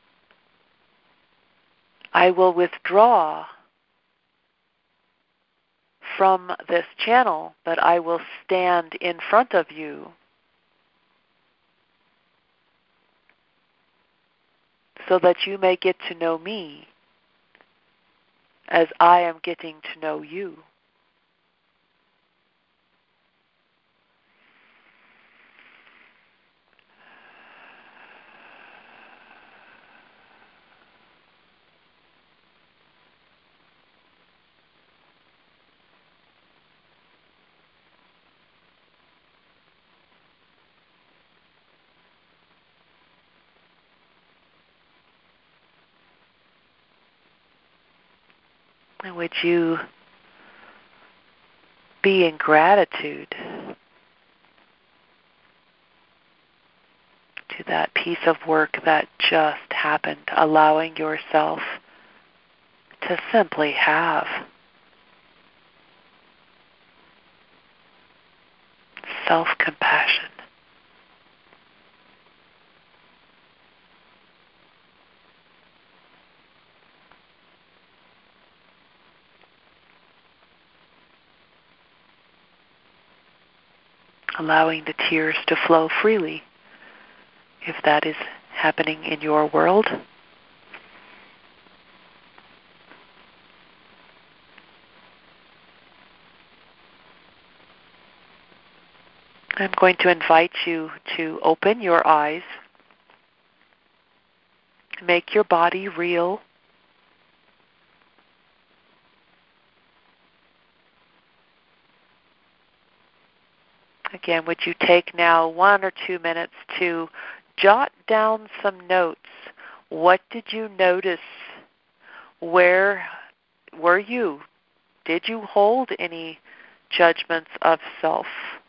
I will withdraw from this channel, but I will stand in front of you so that you may get to know me as I am getting to know you. And would you be in gratitude to that piece of work that just happened, allowing yourself to simply have self-compassion. Allowing the tears to flow freely, if that is happening in your world. I'm going to invite you to open your eyes, make your body real. Again, would you take now one or two minutes to jot down some notes? What did you notice? Where were you? Did you hold any judgments of self?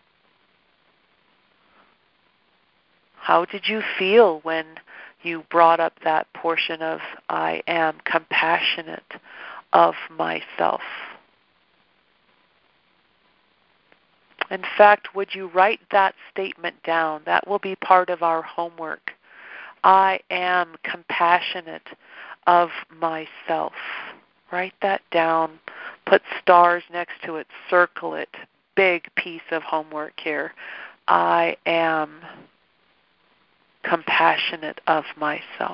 How did you feel when you brought up that portion of I am compassionate of myself? In fact, would you write that statement down? That will be part of our homework. I am compassionate of myself. Write that down. Put stars next to it. Circle it. Big piece of homework here. I am compassionate of myself.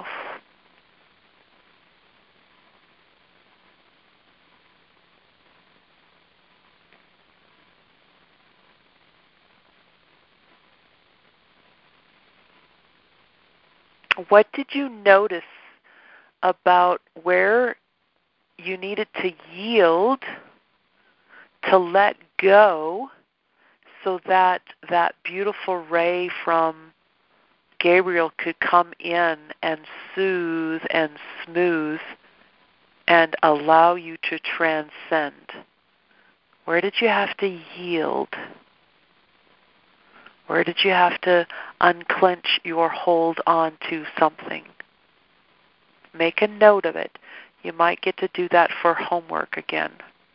What did you notice about where you needed to yield, to let go, so that that beautiful ray from Gabriel could come in and soothe and smooth and allow you to transcend? Where did you have to yield? Where did you have to unclench your hold on to something? Make a note of it. You might get to do that for homework again.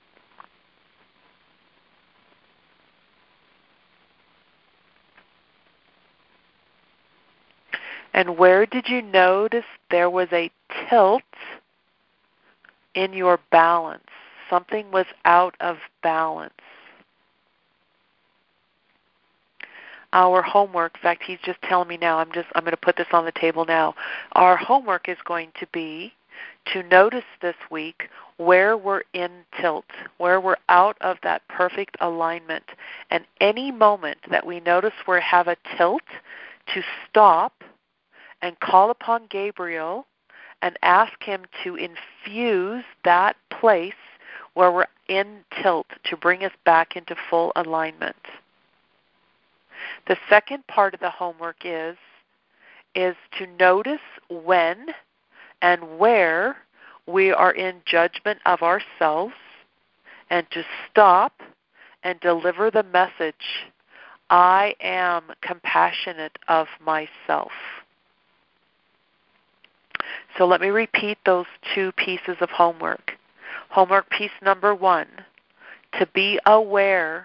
And where did you notice there was a tilt in your balance? Something was out of balance. Our homework, in fact, he's just telling me now, I'm just I'm going to put this on the table now. Our homework is going to be to notice this week where we're in tilt, where we're out of that perfect alignment. And any moment that we notice we have a tilt, to stop and call upon Gabriel and ask him to infuse that place where we're in tilt to bring us back into full alignment. The second part of the homework is, is to notice when and where we are in judgment of ourselves, and to stop and deliver the message, I am compassionate of myself. So let me repeat those two pieces of homework. Homework piece number one, to be aware.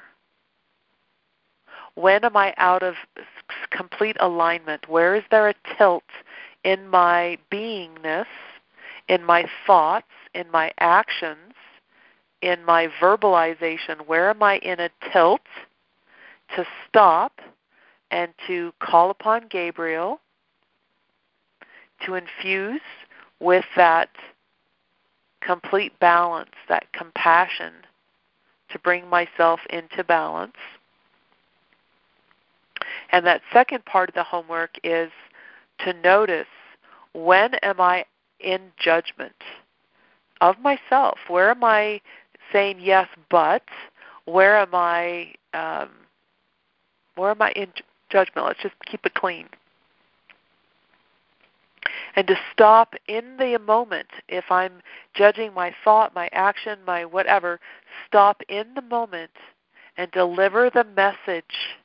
When am I out of complete alignment? Where is there a tilt in my beingness, in my thoughts, in my actions, in my verbalization? Where am I in a tilt to stop and to call upon Gabriel to infuse with that complete balance, that compassion, to bring myself into balance? And that second part of the homework is to notice, when am I in judgment of myself? Where am I saying yes, but? Where am I? Um, where am I in judgment? Let's just keep it clean. And to stop in the moment. If I'm judging my thought, my action, my whatever, stop in the moment and deliver the message: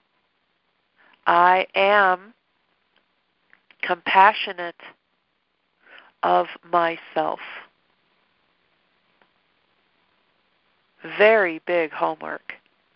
I am compassionate of myself. Very big homework.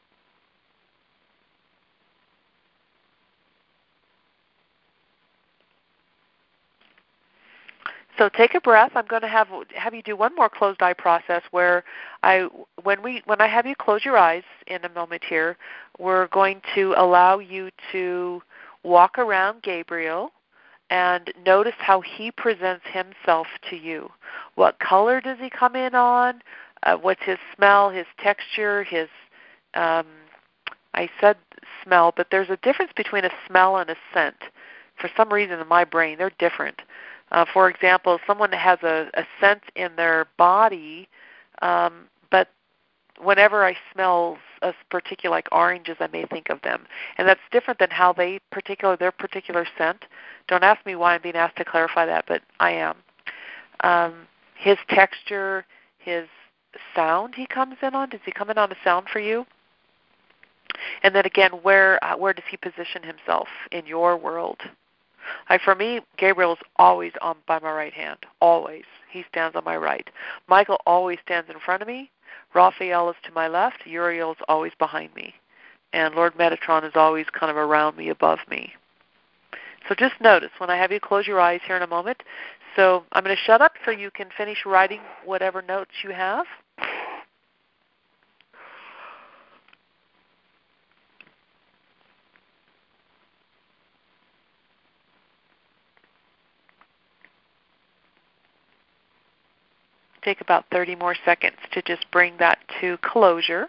So take a breath. I'm going to have have you do one more closed eye process where I when we when I have you close your eyes in a moment here, we're going to allow you to walk around Gabriel and notice how he presents himself to you. What color does he come in on? Uh, what's his smell, his texture, his um, I said smell, but there's a difference between a smell and a scent. For some reason in my brain, they're different. Uh, for example, if someone has a, a scent in their body, um, but whenever I smell a particular, like oranges, I may think of them. And that's different than how they particular their particular scent. Don't ask me why I'm being asked to clarify that, but I am. Um, his texture, his sound he comes in on, does he come in on a sound for you? And then again, where uh, where does he position himself in your world? I, for me, Gabriel is always on by my right hand, always. He stands on my right. Michael always stands in front of me. Raphael is to my left. Uriel is always behind me. And Lord Metatron is always kind of around me, above me. So just notice when I have you close your eyes here in a moment. So I'm going to shut up so you can finish writing whatever notes you have. Take about thirty more seconds to just bring that to closure.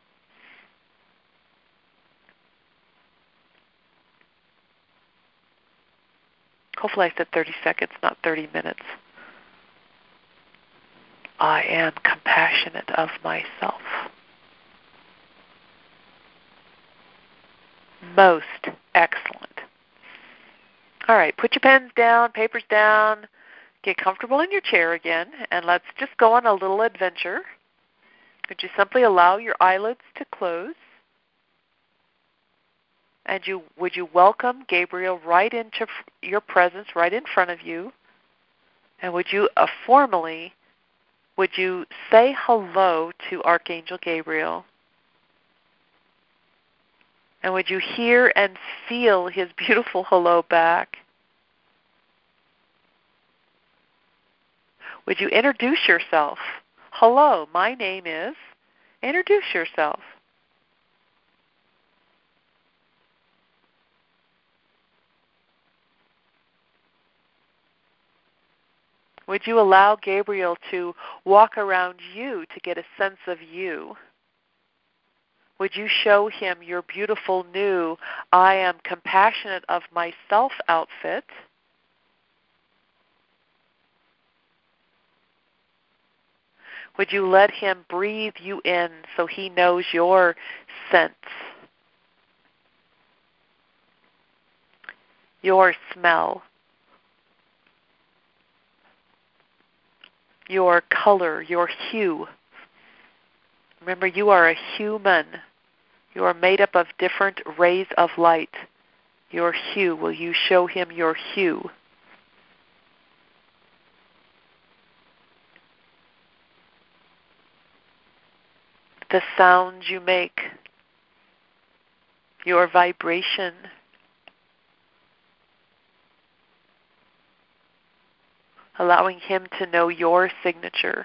Hopefully I said thirty seconds, not thirty minutes. I am compassionate of myself. Most excellent. All right, put your pens down, papers down, get comfortable in your chair again, and let's just go on a little adventure. Could you simply allow your eyelids to close? And you would you welcome Gabriel right into your presence, right in front of you? And would you uh, formally, would you say hello to Archangel Gabriel? And would you hear and feel his beautiful hello back? Would you introduce yourself? Hello, my name is. Introduce yourself. Would you allow Gabriel to walk around you to get a sense of you? Would you show him your beautiful new I am compassionate of myself outfit? Would you let him breathe you in so he knows your scents, your smell, your color, your hue? Remember, you are a human. You are made up of different rays of light. Your hue, will you show him your hue? The sounds you make, your vibration. allowing him to know your signature.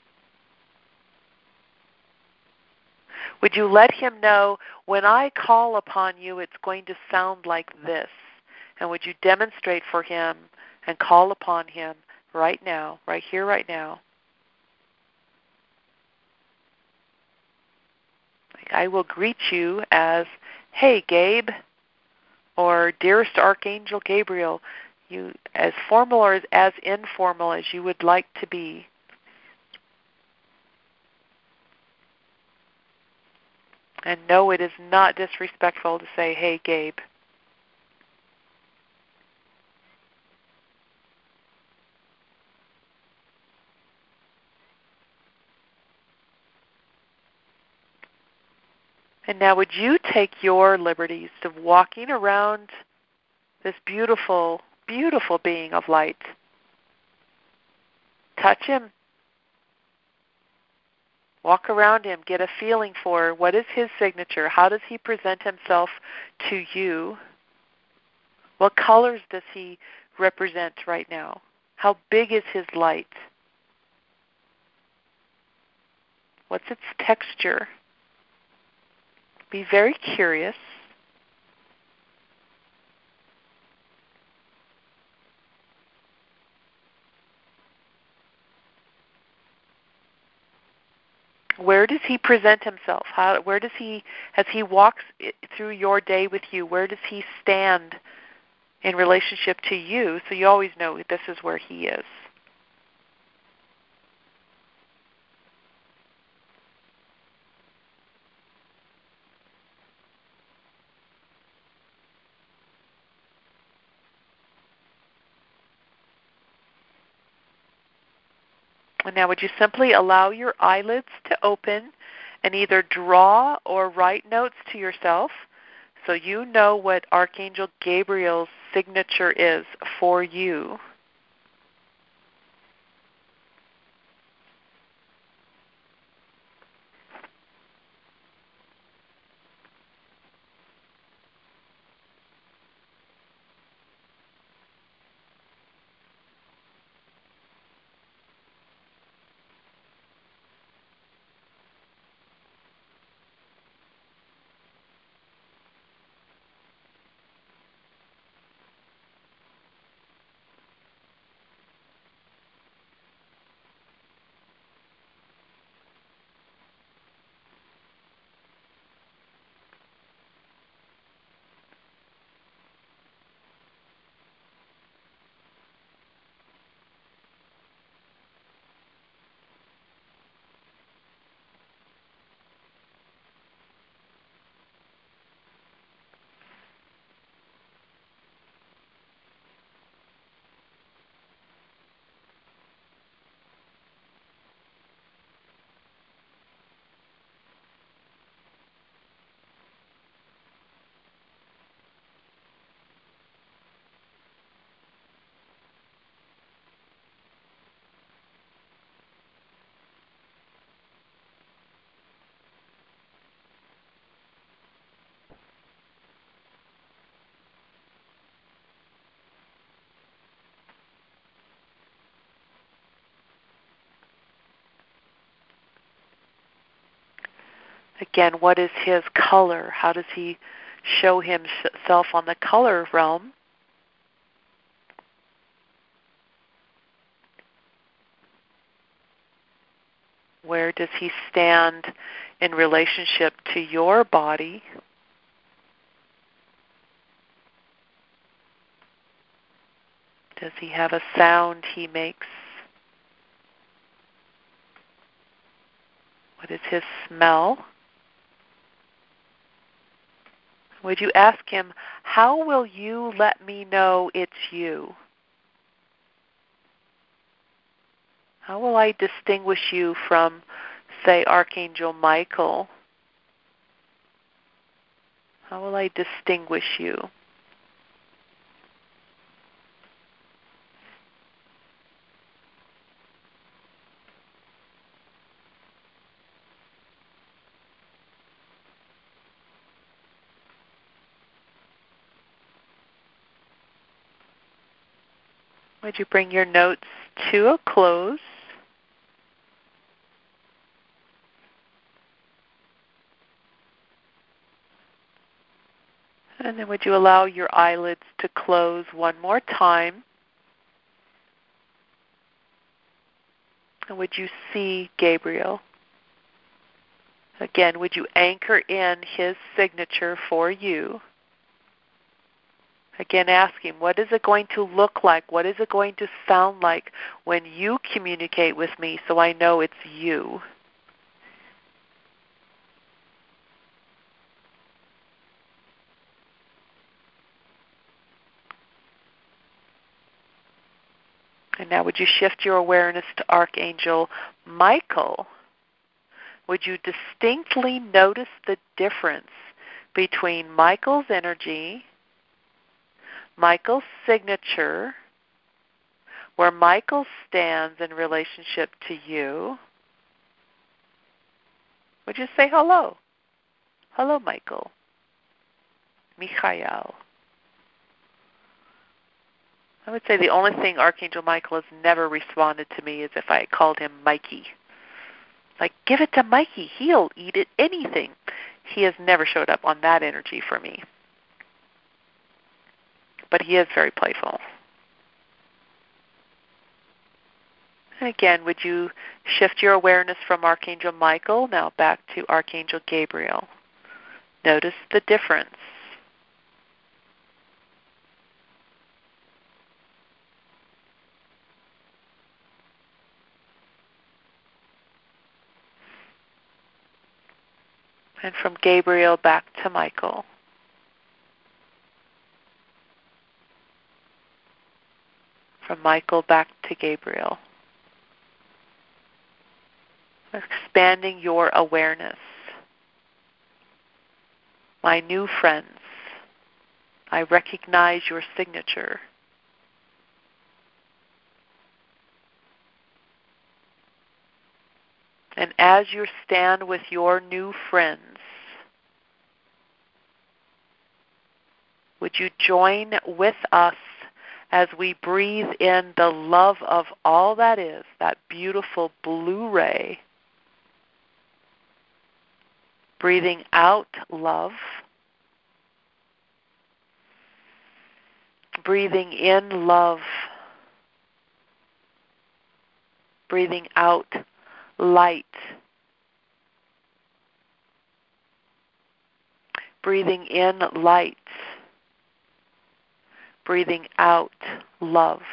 Would you let him know, when I call upon you, it's going to sound like this? And would you demonstrate for him and call upon him right now, right here, right now? Like, I will greet you as, hey, Gabe, or dearest Archangel Gabriel, you as formal or as, as informal as you would like to be. And no, it is not disrespectful to say, hey, Gabe. And now would you take your liberties of walking around this beautiful, beautiful being of light? Touch him. Walk around him. Get a feeling for what is his signature. How does he present himself to you? What colors does he represent right now? How big is his light? What's its texture? Be very curious. Where does he present himself? How, where does he, as he walks through your day with you, where does he stand in relationship to you? So you always know this is where he is. And now would you simply allow your eyelids to open and either draw or write notes to yourself so you know what Archangel Gabriel's signature is for you. Again, what is his color? How does he show himself on the color realm? Where does he stand in relationship to your body? Does he have a sound he makes? What is his smell? Would you ask him, how will you let me know it's you? How will I distinguish you from, say, Archangel Michael? How will I distinguish you? Would you bring your notes to a close. And then would you allow your eyelids to close one more time? And would you see Gabriel? Again, would you anchor in his signature for you? Again, ask him, what is it going to look like? What is it going to sound like when you communicate with me so I know it's you? And now would you shift your awareness to Archangel Michael? Would you distinctly notice the difference between Michael's energy, Michael's signature, where Michael stands in relationship to you? Would you say hello? Hello, Michael. Michael. I would say the only thing Archangel Michael has never responded to me is if I called him Mikey. Like, give it to Mikey. He'll eat it, anything. He has never showed up on that energy for me. But he is very playful. And again, would you shift your awareness from Archangel Michael now back to Archangel Gabriel? Notice the difference. And from Gabriel back to Michael. From Michael back to Gabriel. Expanding your awareness. My new friends, I recognize your signature. And as you stand with your new friends, would you join with us as we breathe in the love of all that is, that beautiful blue ray, breathing out love, breathing in love, breathing out light, breathing in light, breathing out love.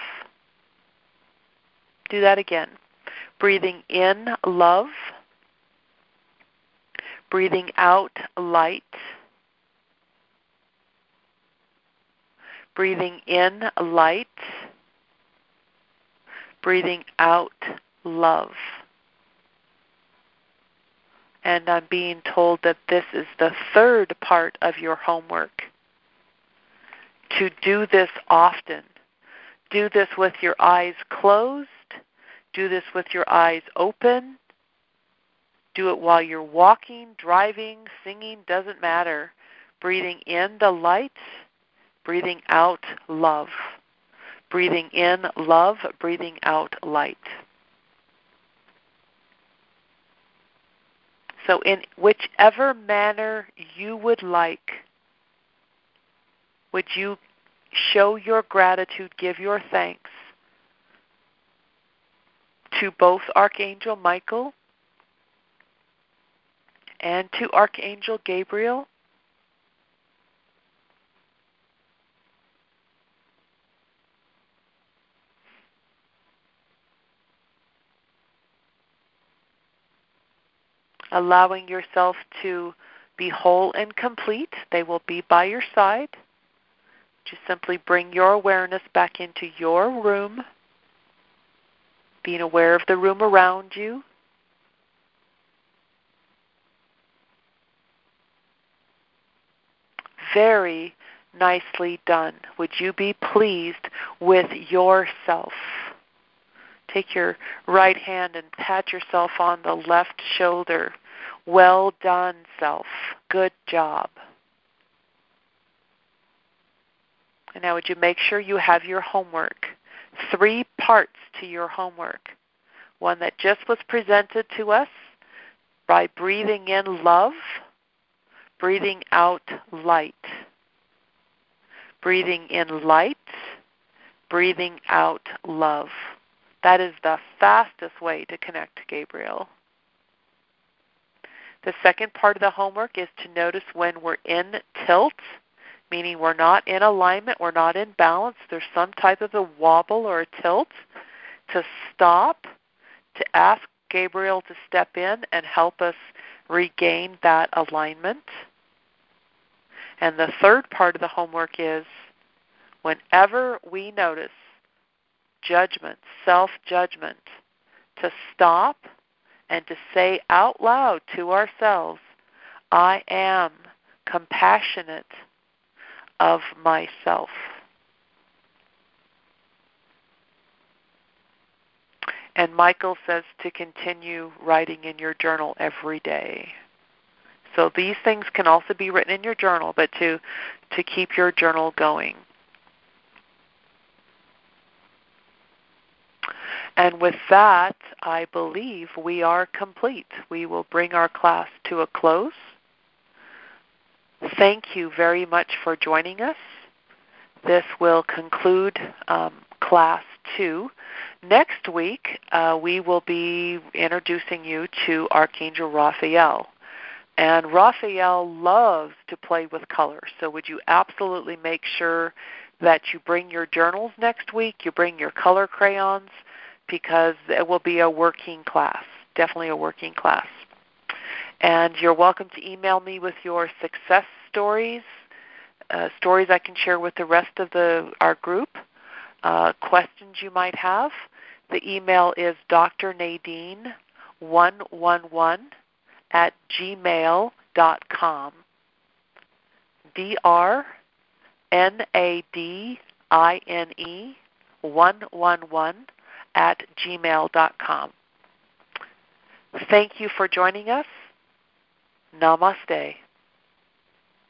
Do that again. Breathing in love, breathing out light, breathing in light, breathing out love. And I'm being told that this is the third part of your homework. To do this often. Do this with your eyes closed. Do this with your eyes open. Do it while you're walking, driving, singing, doesn't matter. Breathing in the light, breathing out love. Breathing in love, breathing out light. So in whichever manner you would like, would you show your gratitude, give your thanks to both Archangel Michael and to Archangel Gabriel? Allowing yourself to be whole and complete. They will be by your side. Just simply bring your awareness back into your room, being aware of the room around you. Very nicely done. Would you be pleased with yourself? Take your right hand and pat yourself on the left shoulder. Well done, self. Good job. And now would you make sure you have your homework three parts to your homework. One that just was presented to us by breathing in love, breathing out light. Breathing in light, breathing out love. That is the fastest way to connect to Gabriel. The second part of the homework is to notice when we're in tilt, meaning we're not in alignment, we're not in balance, there's some type of a wobble or a tilt, to stop, to ask Gabriel to step in and help us regain that alignment. And the third part of the homework is whenever we notice judgment, self-judgment, to stop and to say out loud to ourselves, I am compassionate of myself. And Michael says to continue writing in your journal every day. So these things can also be written in your journal, but to, to keep your journal going. And with that, I believe we are complete. We will bring our class to a close. Thank you very much for joining us. This will conclude um, class two. Next week, uh, we will be introducing you to Archangel Raphael. And Raphael loves to play with color, so would you absolutely make sure that you bring your journals next week, you bring your color crayons, because it will be a working class, definitely a working class. And you're welcome to email me with your success stories, uh, stories I can share with the rest of the our group, uh, questions you might have. The email is D R Nadine one one one at gmail dot com. D R N A D I N E one one one at gmail dot com. Thank you for joining us. Namaste.